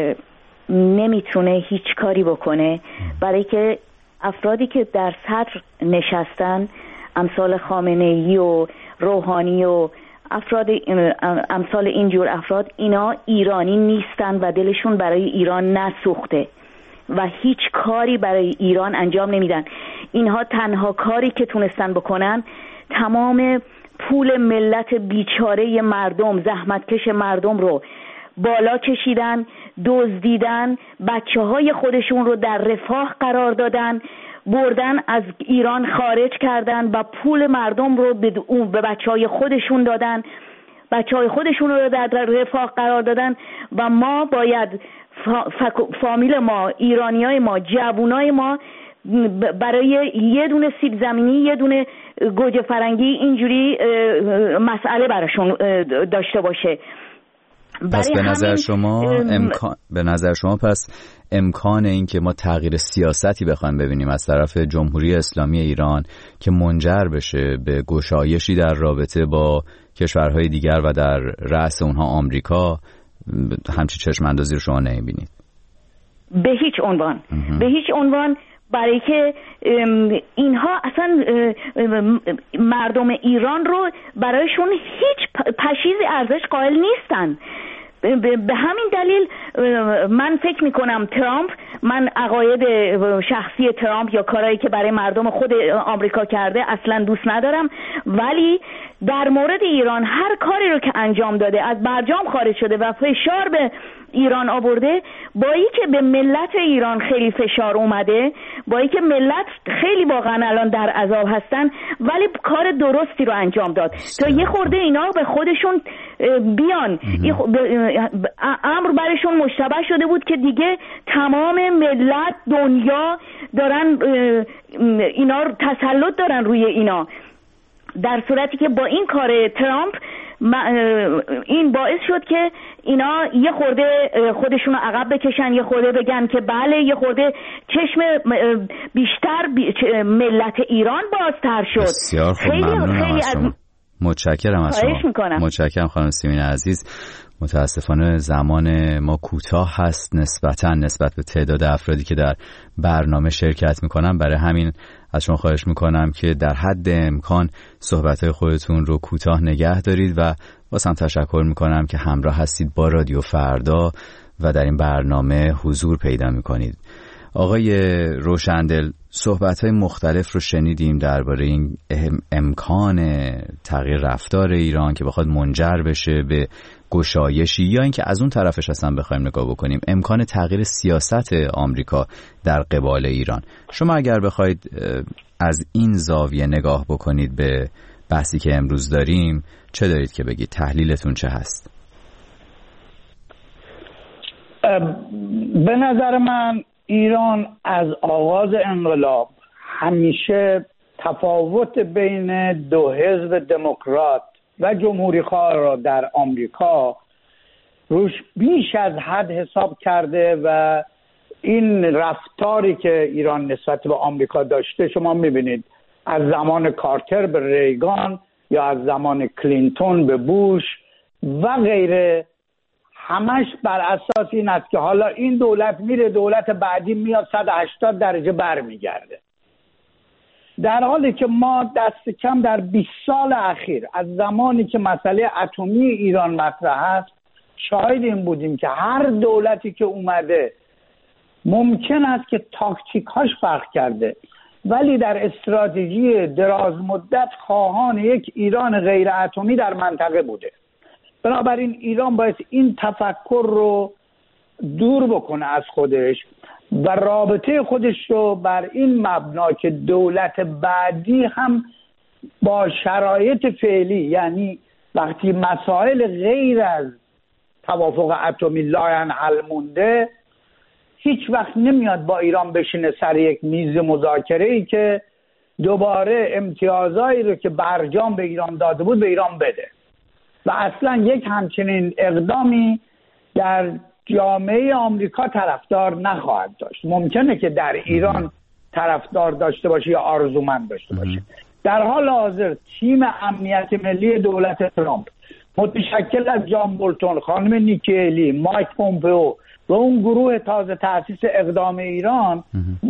نمیتونه هیچ کاری بکنه، برای که افرادی که در صدر نشستن امثال خامنه‌ای و روحانی و افراد امثال اینجور افراد، اینا ایرانی نیستن و دلشون برای ایران نسوخته و هیچ کاری برای ایران انجام نمیدن. اینها تنها کاری که تونستن بکنن تمام پول ملت بیچاره مردم، زحمتکش مردم رو بالا کشیدن، دزدیدن، بچه های خودشون رو در رفاه قرار دادن، بردن از ایران خارج کردن و پول مردم رو به بچه های خودشون دادن، بچه های خودشون رو در رفاه قرار دادن و ما باید فامیل ما، ایرانی های ما، جوونای ما برای یه دونه سیب زمینی، یه دونه گوجه فرنگی اینجوری مسئله براشون داشته باشه. پس به نظر شما امکان به نظر شما پس امکان این که ما تغییر سیاستی بخوایم ببینیم از طرف جمهوری اسلامی ایران که منجر بشه به گشایشی در رابطه با کشورهای دیگر و در رأس اونها آمریکا، همچی چشم اندازی رو شما نمیبینید؟ به هیچ عنوان به هیچ عنوان برای که اینها اصلا مردم ایران رو برایشون هیچ پشیز ارزش قائل نیستن. به همین دلیل من فکر میکنم ترامپ، من عقاید شخصی ترامپ یا کارهایی که برای مردم خود آمریکا کرده اصلا دوست ندارم، ولی در مورد ایران هر کاری رو که انجام داده، از برجام خارج شده و فشار به ایران آورده، با ای که به ملت ایران خیلی فشار اومده، با ای که ملت خیلی واقعا الان در عذاب هستن، ولی کار درستی رو انجام داد تا یه خورده اینا به خودشون بیان. امر برشون مشتبه شده بود که دیگه تمام ملت دنیا دارن اینا تسلط دارن روی اینا، در صورتی که با این کار ترامپ این باعث شد که اینا یه خورده خودشون رو عقب بکشن، یه خورده بگن که بله، یه خورده چشم بیشتر ملت ایران بازتر شد. بسیار خوب، ممنونم خیلی از شما. متشکرم از شما. متشکرم خانم سیمین عزیز. متاسفانه زمان ما کوتاه هست نسبتاً نسبت به تعداد افرادی که در برنامه شرکت میکنن، برای همین از شما خواهش میکنم که در حد امکان صحبت‌های خودتون رو کوتاه نگه دارید و بازم تشکر میکنم که همراه هستید با رادیو فردا و در این برنامه حضور پیدا میکنید. آقای روشندل، صحبت‌های مختلف رو شنیدیم درباره این امکان تغییر رفتار ایران که بخواد منجر بشه به گشایشی، یا اینکه از اون طرفش اصلا بخوایم نگاه بکنیم امکان تغییر سیاست آمریکا در قبال ایران. شما اگر بخواید از این زاویه نگاه بکنید به بحثی که امروز داریم، چه دارید که بگید؟ تحلیلتون چه هست؟ به نظر من ایران از آغاز انقلاب همیشه تفاوت بین دو حزب دموکرات و جمهوری خواه را در آمریکا روش بیش از حد حساب کرده و این رفتاری که ایران نسبت به آمریکا داشته شما میبینید از زمان کارتر به ریگان یا از زمان کلینتون به بوش و غیره، همش بر اساس این است که حالا این دولت میره دولت بعدی میاد صد و هشتاد درجه برمیگرده، در حالی که ما دست کم در بیست سال اخیر از زمانی که مسئله اتمی ایران مطرح است شاهد این بودیم که هر دولتی که اومده ممکن است که تاکتیکاش فرق کرده ولی در استراتژی دراز مدت خواهان یک ایران غیر اتمی در منطقه بوده. بنابراین ایران باید این تفکر رو دور بکنه از خودش و رابطه خودش رو بر این مبنا که دولت بعدی هم با شرایط فعلی، یعنی وقتی مسائل غیر از توافق اتمی لاینحل مونده، هیچ وقت نمیاد با ایران بشینه سر یک میز مذاکره‌ای که دوباره امتیازایی رو که برجام به ایران داده بود به ایران بده و اصلا یک همچنین اقدامی در جامعه آمریکا طرفدار نخواهد داشت. ممکنه که در ایران طرفدار داشته باشه یا آرزومند داشته باشه. در حال حاضر تیم امنیت ملی دولت ترامپ متشکل از جان بولتون، خانم نیکی هلی، مایک پومپئو و اون گروه تازه تأسیس اقدام ایران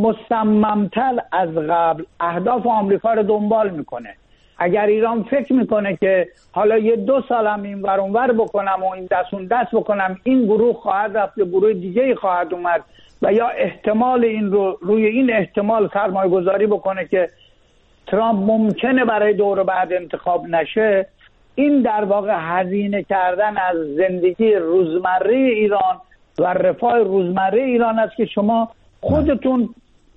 مصممتر از قبل اهداف آمریکا رو دنبال میکنه. اگر ایران فکر میکنه که حالا یه دو سالم این ور اون ور بکنم و این دست اون دست بکنم، این گروه خواهد رفت، گروه دیگه خواهد اومد و یا احتمال این رو روی این احتمال سرمایه گذاری بکنه که ترامپ ممکنه برای دور بعد انتخاب نشه، این در واقع هزینه کردن از زندگی روزمره ایران و رفاه روزمره ایران است که شما خودتون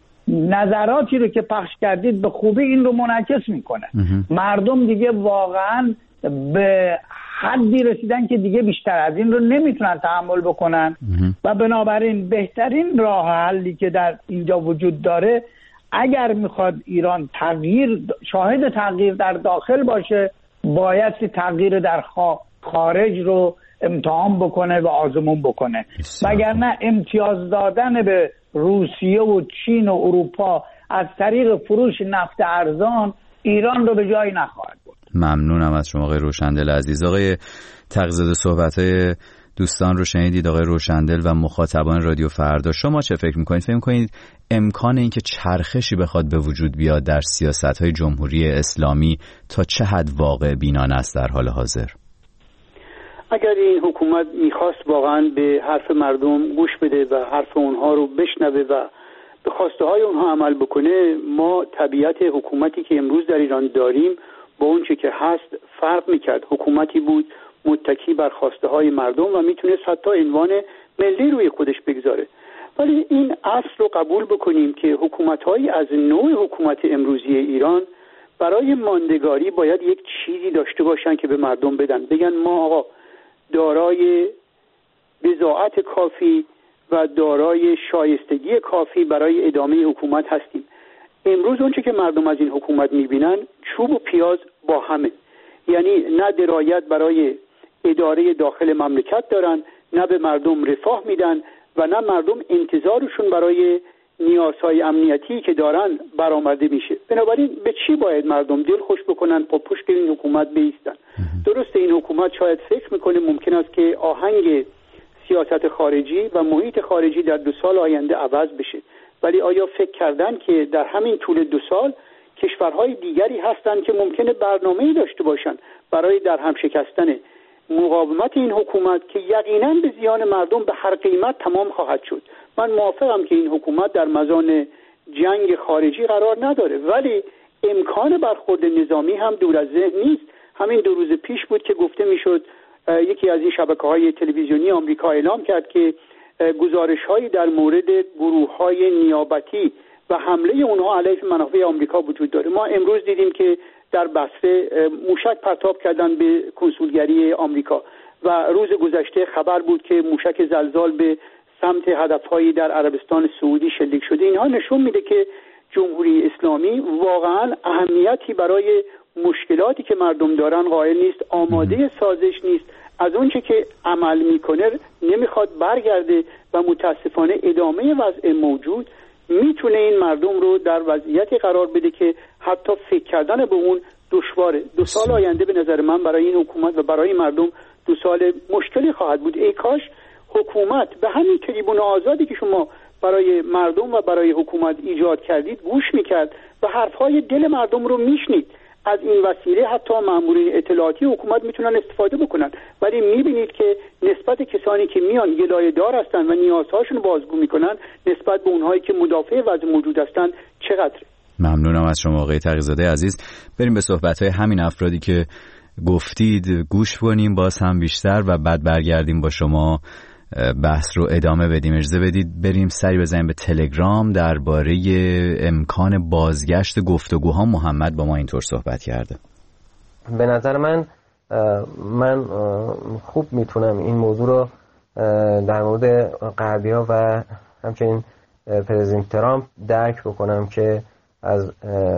نظراتی رو که پخش کردید به خوبی این رو منعکس میکنه. مردم دیگه واقعا به حدی رسیدن که دیگه بیشتر از این رو نمیتونن تحمل بکنن و بنابراین بهترین راه حلی که در اینجا وجود داره، اگر میخواد ایران تغییر شاهد تغییر در داخل باشه، باید تغییر در خارج رو امتحان بکنه و آزمون بکنه، وگرنه امتیاز دادن به روسیه و چین و اروپا از طریق فروش نفت ارزان ایران رو به جایی نخواهد برد. ممنونم از شما آقای روشندل عزیز. آقای تقی‌زاده، صحبت‌های دوستان رو شنیدید، آقای روشندل و مخاطبان رادیو فردا. شما چه فکر می‌کنید؟ فکر می‌کنید امکان این که چرخشی بخواد به وجود بیاد در سیاست‌های جمهوری اسلامی تا چه حد واقع بینانه است در حال حاضر؟ اگر این حکومت میخواست واقعا به حرف مردم گوش بده و حرف اونها رو بشنوه و به خواسته های اونها عمل بکنه، ما طبیعت حکومتی که امروز در ایران داریم با اون چه که هست فرق میکرد. حکومتی بود متکی بر خواسته های مردم و میتونست حتی عنوان ملی روی خودش بگذاره. ولی این اصل رو قبول بکنیم که حکومت‌هایی از نوع حکومت امروزی ایران برای ماندگاری باید یک چیزی داشته باشن که به مردم بدن، بگن ما آقا دارای بضاعت کافی و دارای شایستگی کافی برای ادامه حکومت هستیم. امروز اونچه که مردم از این حکومت میبینن چوب و پیاز با همه، یعنی نه درایت برای اداره داخل مملکت دارن، نه به مردم رفاه میدن و نه مردم انتظارشون برای نیازهای امنیتی که دارن برآورده میشه. بنابراین به چی باید مردم دل خوش بکنن با پشت این حکومت بایستن؟ درسته این حکومت شاید فکر میکنه ممکن است که آهنگ سیاست خارجی و محیط خارجی در دو سال آینده عوض بشه، ولی آیا فکر کردن که در همین طول دو سال کشورهای دیگری هستند که ممکنه برنامه‌ای داشته باشن برای در هم شکستن مقاومت این حکومت که یقینا به زیان مردم به هر قیمت تمام خواهد شد. من موافقم که این حکومت در مزان جنگ خارجی قرار نداره، ولی امکان برخورد نظامی هم دور از ذهن نیست. همین دو روز پیش بود که گفته میشد یکی از این شبکه‌های تلویزیونی آمریکا اعلام کرد که گزارش‌هایی در مورد گروه‌های نیابتی و حمله اونها علیه منافع آمریکا وجود داره. ما امروز دیدیم که در بصره موشک پرتاب کردن به کنسولگری آمریکا و روز گذشته خبر بود که موشک زلزال به سمت هدف‌هایی در عربستان سعودی شلیک شده. اینها نشون میده که جمهوری اسلامی واقعا اهمیتی برای مشکلاتی که مردم دارن قائل نیست، آماده سازش نیست، از اونچه که عمل میکنه نمیخواد برگرده و متاسفانه ادامه وضع موجود میتونه این مردم رو در وضعیتی قرار بده که حتی فکر کردن به اون دشواره. دو سال آینده به نظر من برای این حکومت و برای مردم دو سال مشکلی خواهد بود. ای کاش حکومت به همین تریبون آزادی که شما برای مردم و برای حکومت ایجاد کردید گوش میکرد و حرفهای دل مردم رو میشنید. از این وسیله حتی مامورین اطلاعاتی حکومت میتونن استفاده بکنن، ولی میبینید که نسبت کسانی که میان گلایه دار هستن و نیازهاشون رو بازگو میکنن نسبت به اونهایی که مدافع وضع موجود هستن چقدره. ممنونم از شما آقای تقی‌زاده عزیز. بریم به صحبت‌های همین افرادی که گفتید گوش کنیم باز هم بیشتر و بعد برگردیم با شما بحث رو ادامه بدیم. اجازه بدید بریم سری بزنیم به تلگرام. درباره امکان بازگشت گفتگوها محمد با ما اینطور صحبت کرده. به نظر من من خوب میتونم این موضوع رو در مورد غربی‌ها و همچنین پرزیدنت ترامپ درک بکنم که از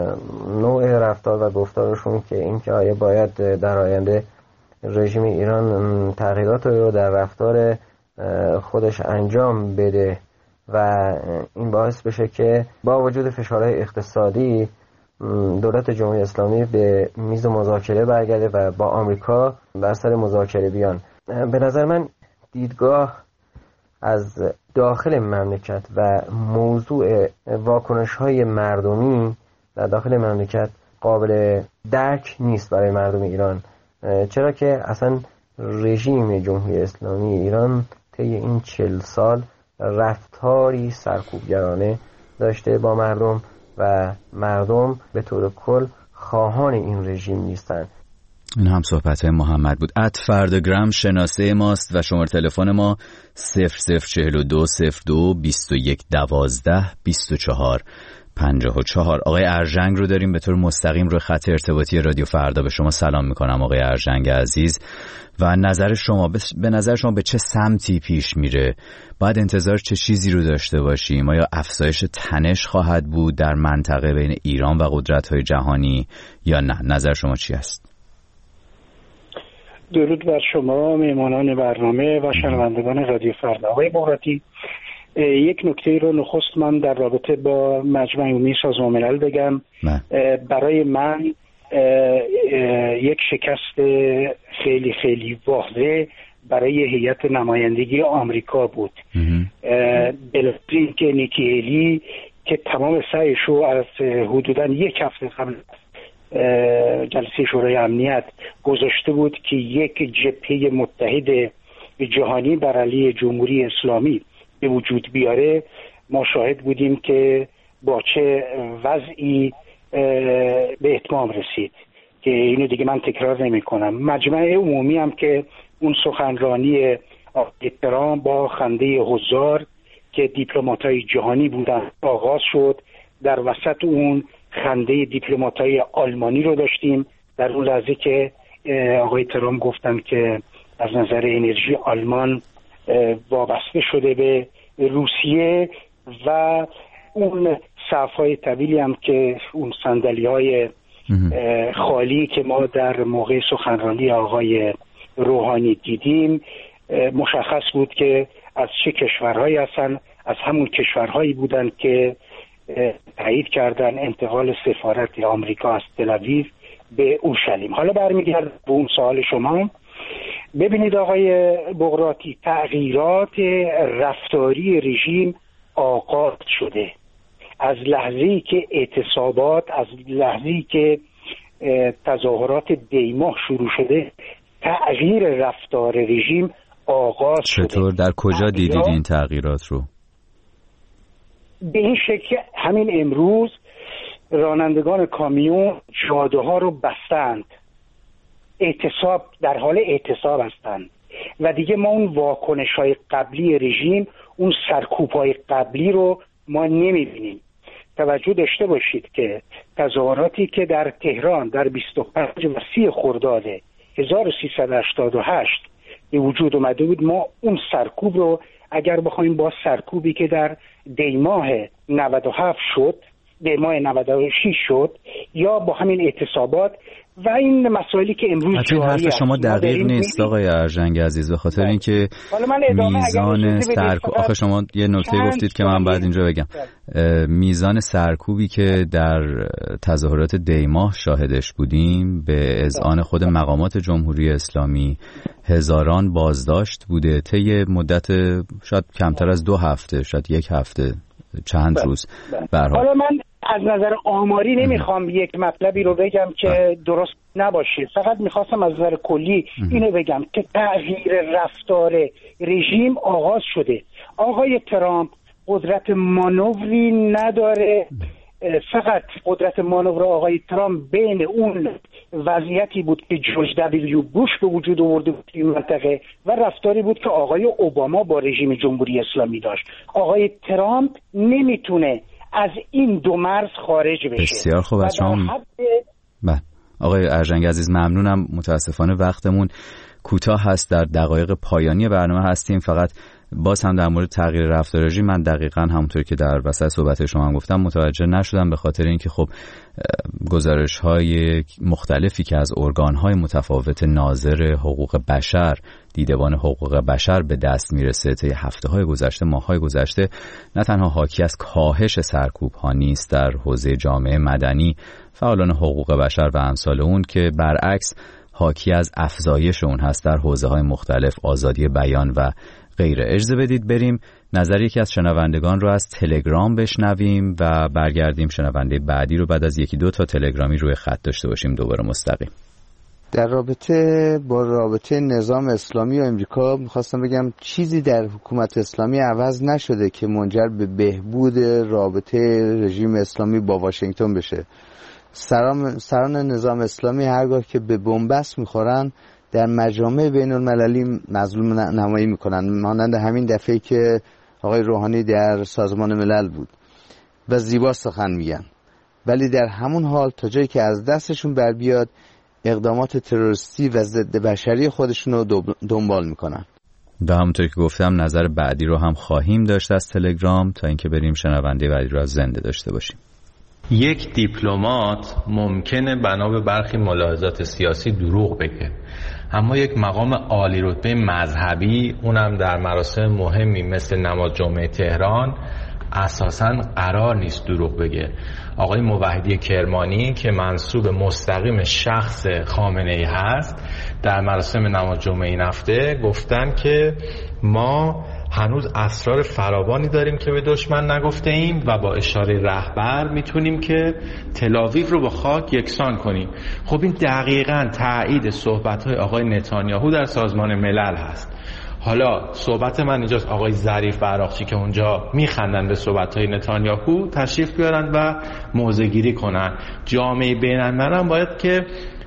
نوع رفتار و گفتارشون که اینکه آیا باید در آینده رژیم ایران تغییرات رو در رفتار خودش انجام بده و این باعث بشه که با وجود فشارهای اقتصادی دولت جمهوری اسلامی به میز مذاکره برگرده و با آمریکا بر سر مذاکره بیان. به نظر من دیدگاه از داخل مملکت و موضوع واکنش‌های مردمی در داخل مملکت قابل درک نیست برای مردم ایران، چرا که اصلا رژیم جمهوری اسلامی ایران طی این چل سال رفتاری سرکوبگرانه داشته با مردم و مردم به طور کل خواهان این رژیم نیستند. این هم صحبت محمد بود. ات فردگرام شناسه ماست و شماره تلفن ما صفر صفر چهل و دو صفر دو بیست و یک دوازده بیست و چهار پنجاه و چهار. آقای ارژنگ رو داریم به طور مستقیم روی خط ارتباطی رادیو فردا. به شما سلام میکنم آقای ارژنگ عزیز و نظر شما به نظر شما به چه سمتی پیش میره؟ باید انتظار چه چیزی رو داشته باشیم؟ آیا افزایش تنش خواهد بود در منطقه بین ایران و قدرت‌های جهانی یا نه؟ نظر شما چی است؟ درود بر شما مهمانان برنامه و شنوندگان رادیو فردا. آقای بغراتی، یک نکته رو نخست من در رابطه با مجمع عمومی سازمان ملل بگم. برای من یک شکست خیلی خیلی واضح برای هیئت نمایندگی آمریکا بود. بلافاصله که نیکی هیلی که تمام سعیش رو از حدوداً یک هفته قبل جلسه شورای امنیت گذاشته بود که یک جبهه متحد جهانی بر علیه جمهوری اسلامی به وجود بیاره، ما شاهد بودیم که با چه وضعی به اتمام رسید که اینو دیگه من تکرار نمی کنم. مجمع عمومی هم که اون سخنرانی ترامپ با خنده هزار که دیپلمات‌های جهانی بودن آغاز شد، در وسط اون خنده دیپلمات‌های آلمانی رو داشتیم در اون لحظه که آقای ترامپ گفتن که از نظر انرژی آلمان وابسته شده به روسیه و اون صف‌های طویلی هم که اون صندلی‌های خالی که ما در موقع سخنرانی آقای روحانی دیدیم مشخص بود که از چه کشورهایی هستن، از همون کشورهایی بودن که تایید کردن انتقال سفارت آمریکا از تل‌آویو به اورشلیم. حالا برمیگردم به اون سوال شما. ببینید آقای بغراتی، تغییرات رفتاری رژیم آغاز شده از لحظه‌ای که اعتصابات، از لحظه‌ای که تظاهرات دیماه شروع شده. تغییر رفتار رژیم آغاز شده. چطور در کجا دیدید این تغییرات رو؟ به این شکل همین امروز رانندگان کامیون جاده ها رو بستند، اعتصاب، در حال اعتصاب هستند و دیگه ما اون واکنش های قبلی رژیم، اون سرکوب های قبلی رو ما نمیبینیم. توجه داشته باشید که تظاهراتی که در تهران در بیست و پنج و سی خرداد هزار و سیصد و هشتاد و هشت به وجود اومده بود، ما اون سرکوب رو اگر بخوایم با سرکوبی که در دیماه نود و هفت شد، دیماه نود و شش شد، یا با همین اعتصابات و این مسائلی که امروز جاری است. حرف شما دقیق نیست آقای ارژنگ عزیز، به خاطر اینکه میزان سرکوب، آخه شما یه نکته گفتید که من بعد اینجا بگم، میزان سرکوبی که در تظاهرات دیماه شاهدش بودیم به اذعان خود مقامات جمهوری اسلامی، هزاران بازداشت بوده طی مدت شاید کمتر از دو هفته، شاید یک هفته، چند روز. حالا من از نظر آماری نمیخوام یک مطلبی رو بگم که درست نباشه، فقط میخواستم از نظر کلی اینو بگم که تغییر رفتار رژیم آغاز شده. آقای ترامپ قدرت مانوری نداره، فقط قدرت مانور آقای ترامپ بین اون وضعیتی بود که جورج دبلیو بوش به وجود آورده بود این منطقه و رفتاری بود که آقای اوباما با رژیم جمهوری اسلامی داشت. آقای ترامپ نمیتونه از این دو مرز خارج بشه. بسیار خوب. از شما حد... بله آقای ارژنگ عزیز ممنونم. متاسفانه وقتمون کوتاه هست، در دقایق پایانی برنامه هستیم. فقط باز هم در مورد تغییر رفتار رژیم من دقیقاً همونطور که در وسط صحبت شما هم گفتم متوجه نشدم، به خاطر اینکه خب گزارش‌های مختلفی که از ارگان‌های متفاوت ناظر حقوق بشر، دیدبان حقوق بشر به دست میرسه طی هفته‌های گذشته، ماه‌های گذشته، نه تنها حاکی از کاهش سرکوب‌ها نیست در حوزه جامعه مدنی، فعالان حقوق بشر و امثال اون، که برعکس حاکی از افزایش اون هست در حوزه‌های مختلف، آزادی بیان و غیره. اجازه بدید بریم نظر یکی از شنوندگان رو از تلگرام بشنویم و برگردیم شنونده بعدی رو بعد از یکی دو تا تلگرامی روی خط داشته باشیم دوباره مستقیم. در رابطه با رابطه نظام اسلامی و امریکا میخواستم بگم چیزی در حکومت اسلامی عوض نشده که منجر به بهبود رابطه رژیم اسلامی با واشنگتن بشه. سران, سران نظام اسلامی هرگاه که به بنبست میخورن در مجامع بین المللی مظلوم نمایی میکنن، مانند همین دفعه که آقای روحانی در سازمان ملل بود و زیبا سخن میگن، ولی در همون حال تا جایی که از دستشون بر بیاد اقدامات تروریستی و ضد بشری خودشون رو دنبال میکنن. و همونطور که گفتم نظر بعدی رو هم خواهیم داشت از تلگرام تا اینکه بریم شنونده بعدی رو از زنده داشته باشیم. یک دیپلمات ممکنه بنا به برخی ملاحظات سیاسی دروغ بگه، اما یک مقام عالی رتبه مذهبی، اونم در مراسم مهمی مثل نماز جمعه تهران، اساساً قرار نیست دروغ بگه. آقای موحدی کرمانی که منسوب مستقیم شخص خامنه‌ای هست در مراسم نماز جمعه این هفته گفتن که ما هنوز اسرار فراوانی داریم که به دشمن نگفته ایم و با اشاره رهبر میتونیم که تل‌آویو رو با خاک یکسان کنیم. خب این دقیقاً تایید صحبت‌های آقای نتانیاهو در سازمان ملل هست. حالا صحبت من اینجاست آقای ظریف و عراقچی که اونجا میخندن به صحبت‌های نتانیاهو تشریف بیارن و موضع گیری کنن. جامعه بین‌الملل هم باید که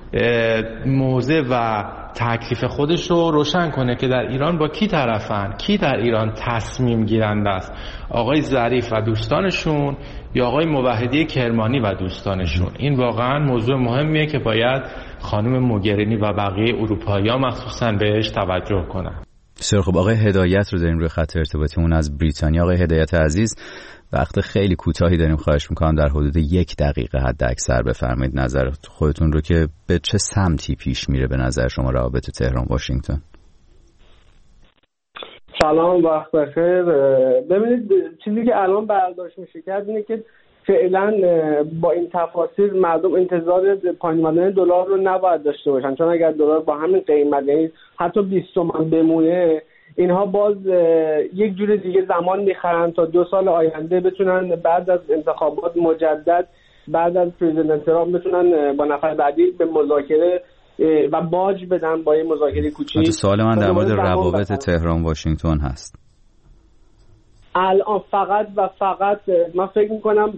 موضع و تکلیف خودش رو روشن کنه که در ایران با کی طرفن، کی در ایران تصمیم گیرنده است، آقای ظریف و دوستانشون یا آقای موحدی کرمانی و دوستانشون. این واقعا موضوع مهمیه که باید خانم موگرینی و بقیه اروپایی‌ها مخصوصا بهش توجه کنن. بسیار خب. آقای هدایت رو داریم روی خط ارتباطیمون از بریتانیا. آقای هدایت عزیز، وقت خیلی کوتاهی داریم، خواهش میکنم در حدود یک دقیقه حد اکثر بفرمایید نظر خودتون رو که به چه سمتی پیش میره به نظر شما روابط تهران واشنگتن. سلام، وقت بخیر. ببینید چیزی که الان برداشت میشه کرد اینه که فعلا با این تفاصیل مردم انتظار پایین اومدن دلار رو نباید داشته باشن، چون اگر دلار با همین قیمت یعنی حتی بیست تومن بمونه، اینها باز یک جور دیگه زمان میخرن تا دو سال آینده بتونن بعد از انتخابات مجدد، بعد از پرزیدنت ترامپ بتونن با نفر بعدی به مذاکره و باج بدن با این مذاکره کوچیک. سوال من در مورد روابط تهران واشنگتن هست. الان فقط و فقط من فکر میکنم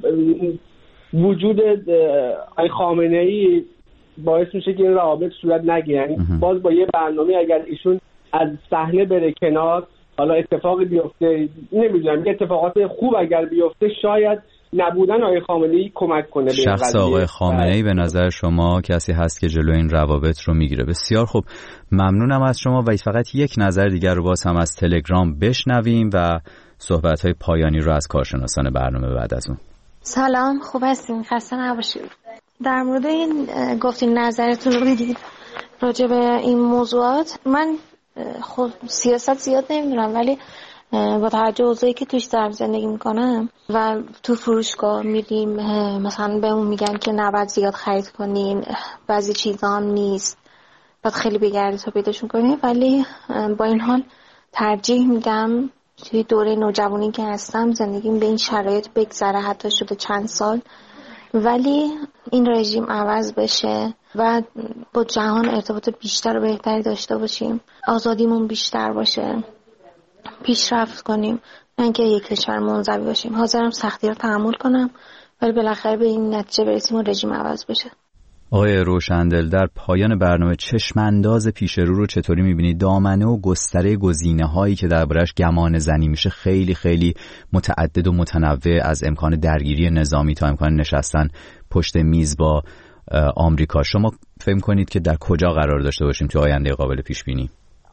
وجود آقای خامنه‌ای باعث میشه که این روابط صورت نگیره. یعنی باز با یه برنامه اگر ایشون از صحنه بره کنار، حالا اتفاقی بیفته، نمیدونم، یه اتفاقات خوب اگر بیفته شاید نبودن آقای خامنه‌ای کمک کنه. شخص آقای خامنه‌ای به نظر شما کسی هست که جلوی این روابط رو میگیره؟ بسیار خوب، ممنونم از شما و فقط یک نظر دیگر رو باز هم از تلگرام بشنویم و صحبت‌های پایانی رو از کارشناسان برنامه بعد از اون. سلام، خوب هستین؟ خسته نباشید. در مورد این گفتین نظرتون رو بدید راجع به این موضوعات. من خود سیاست زیاد نمیدونم، ولی با توجه اوضاعی که توش دارم زندگی میکنم و تو فروشگاه میریم مثلا بهمون میگن که نباید زیاد خرید کنین، بعضی چیزا هم نیست، باید خیلی بگردی تا پیداشون کنی، ولی با این حال ترجیح میدم توی دوره نوجوانی که هستم زندگیم به این شرایط بگذره، حتی شده چند سال، ولی این رژیم عوض بشه و با جهان ارتباط بیشتر و بهتری داشته باشیم، آزادیمون بیشتر باشه، پیشرفت کنیم، نه اینکه یک کشور منزوی باشیم. حاضرم سختی رو تحمل کنم ولی بالاخره به این نتیجه برسیم و رژیم عوض بشه. آقای روشندل، در پایان برنامه چشمانداز پیش رو رو چطوری می‌بینید؟ دامنه و گستره گزینه‌هایی که دربارش گمان زنی میشه خیلی خیلی متعدد و متنوع، از امکان درگیری نظامی تا امکان نشستن پشت میز با آمریکا. شما فکر کنید که در کجا قرار داشته باشیم تو آینده قابل پیش بینی؟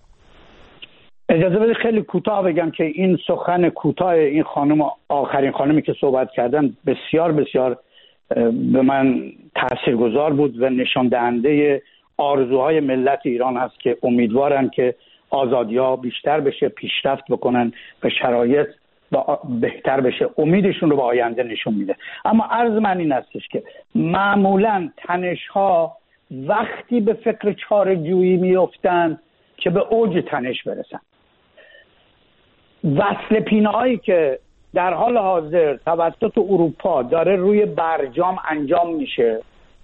اجازه بدید خیلی کوتاه بگم که این سخن کوتاه این خانم، آخرین خانمی که صحبت کردن، بسیار بسیار به من تاثیرگذار بود و نشان دهنده آرزوهای ملت ایران هست که امیدوارن که آزادی‌ها بیشتر بشه، پیشرفت بکنن و شرایط بهتر بشه. امیدشون رو به آینده نشون میده. اما عرض من این هستش که معمولاً تنش‌ها وقتی به فکر چاره‌جویی میافتن که به اوج تنش برسن. وصل پینه‌هایی که در حال حاضر توسط اروپا داره روی برجام انجام میشه،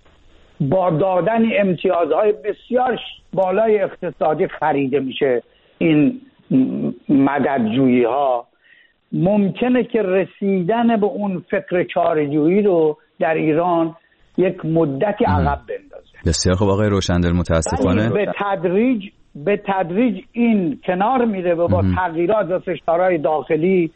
با دادن امتیازهای بسیار بالای اقتصادی خریده میشه این مددجویی ها، ممکنه که رسیدن به اون فکر چاره‌جویی رو در ایران یک مدتی عقب بندازه. بسیار خب آقای روشندل، متاسفانه به تدریج به تدریج این کنار میره و با تغییرات و فشارهای داخلی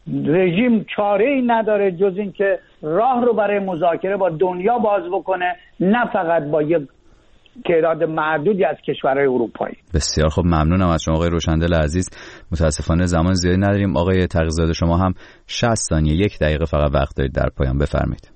رژیم چاره‌ای نداره جز این که راه رو برای مذاکره با دنیا باز بکنه، نه فقط با یک تعداد معدودی از کشورهای اروپایی. بسیار خب، ممنونم از شما آقای روشندل عزیز. متاسفانه زمان زیادی نداریم. آقای تقی‌زاده، شما هم شصت ثانیه، یک دقیقه فقط وقت دارید در پایان، بفرمایید.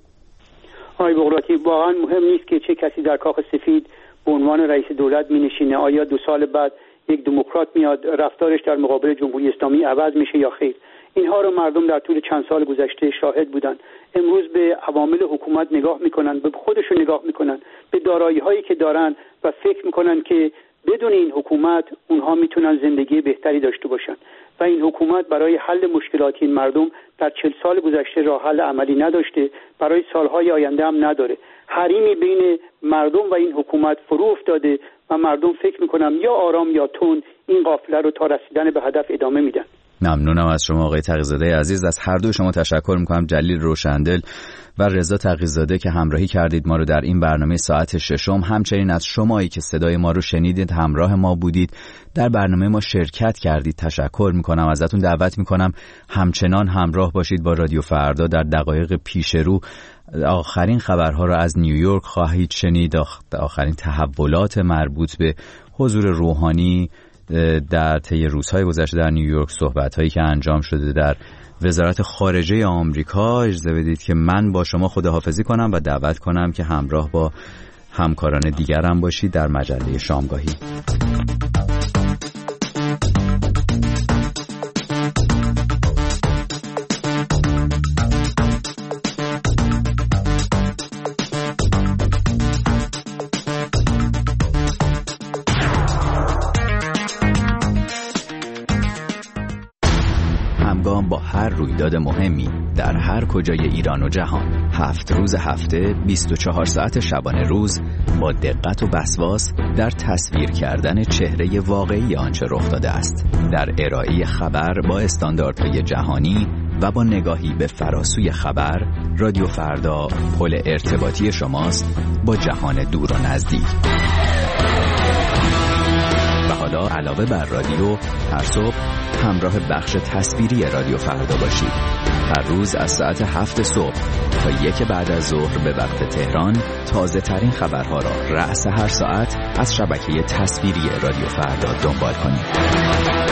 آقای بغراتی، واقعا مهم نیست که چه کسی در کاخ سفید به عنوان رئیس دولت می‌نشینه، آیا دو سال بعد یک دموکرات میاد رفتارش در مقابل جمهوری اسلامی عوض میشه یا خیر. اینها رو مردم در طول چند سال گذشته شاهد بودن. امروز به عوامل حکومت نگاه میکنن، به خودشون نگاه میکنن، به دارایی هایی که دارن و فکر میکنن که بدون این حکومت اونها میتونن زندگی بهتری داشته باشن و این حکومت برای حل مشکلات این مردم در چهل سال گذشته راه حل عملی نداشته، برای سالهای آینده هم نداره. حریمی بین مردم و این حکومت فرو افتاده و مردم فکر میکنن یا آرام یا تند این قافله رو تا رسیدن به هدف ادامه میدن. ممنونم از شما آقای تقی‌زاده عزیز. از هر دو شما تشکر میکنم، جلیل روشندل و رضا تقی‌زاده، که همراهی کردید ما رو در این برنامه ساعت ششم. همچنین از شمایی که صدای ما رو شنیدید، همراه ما بودید، در برنامه ما شرکت کردید، تشکر میکنم ازتون. دعوت میکنم همچنان همراه باشید با رادیو فردا. در دقایق پیش رو آخرین خبرها رو از نیویورک خواهید شنید، آخرین تحولات مربوط به حضور روحانی در طی روزهای گذشته در نیویورک، صحبت‌هایی که انجام شده در وزارت خارجه آمریکا. اجازه بدید که من با شما خداحافظی کنم و دعوت کنم که همراه با همکاران دیگرم باشید در مجله شامگاهی. با هر رویداد رویداد مهمی در هر کجای ایران و جهان، هفت روز هفته، بیست و چهار ساعت شبانه روز، با دقت و وسواس در تصویر کردن چهره واقعی آنچه رخ داده است، در ارائه خبر با استانداردهای جهانی و با نگاهی به فراسوی خبر. رادیو فردا پل ارتباطی شماست با جهان دور و نزدیک. و حالا علاوه بر رادیو، هر صبح همراه بخش تصویری رادیو فردا باشید. هر روز از ساعت هفت صبح تا یک بعد از ظهر به وقت تهران، تازه ترین خبرها را رأس هر ساعت از شبکه تصویری رادیو فردا دنبال کنید.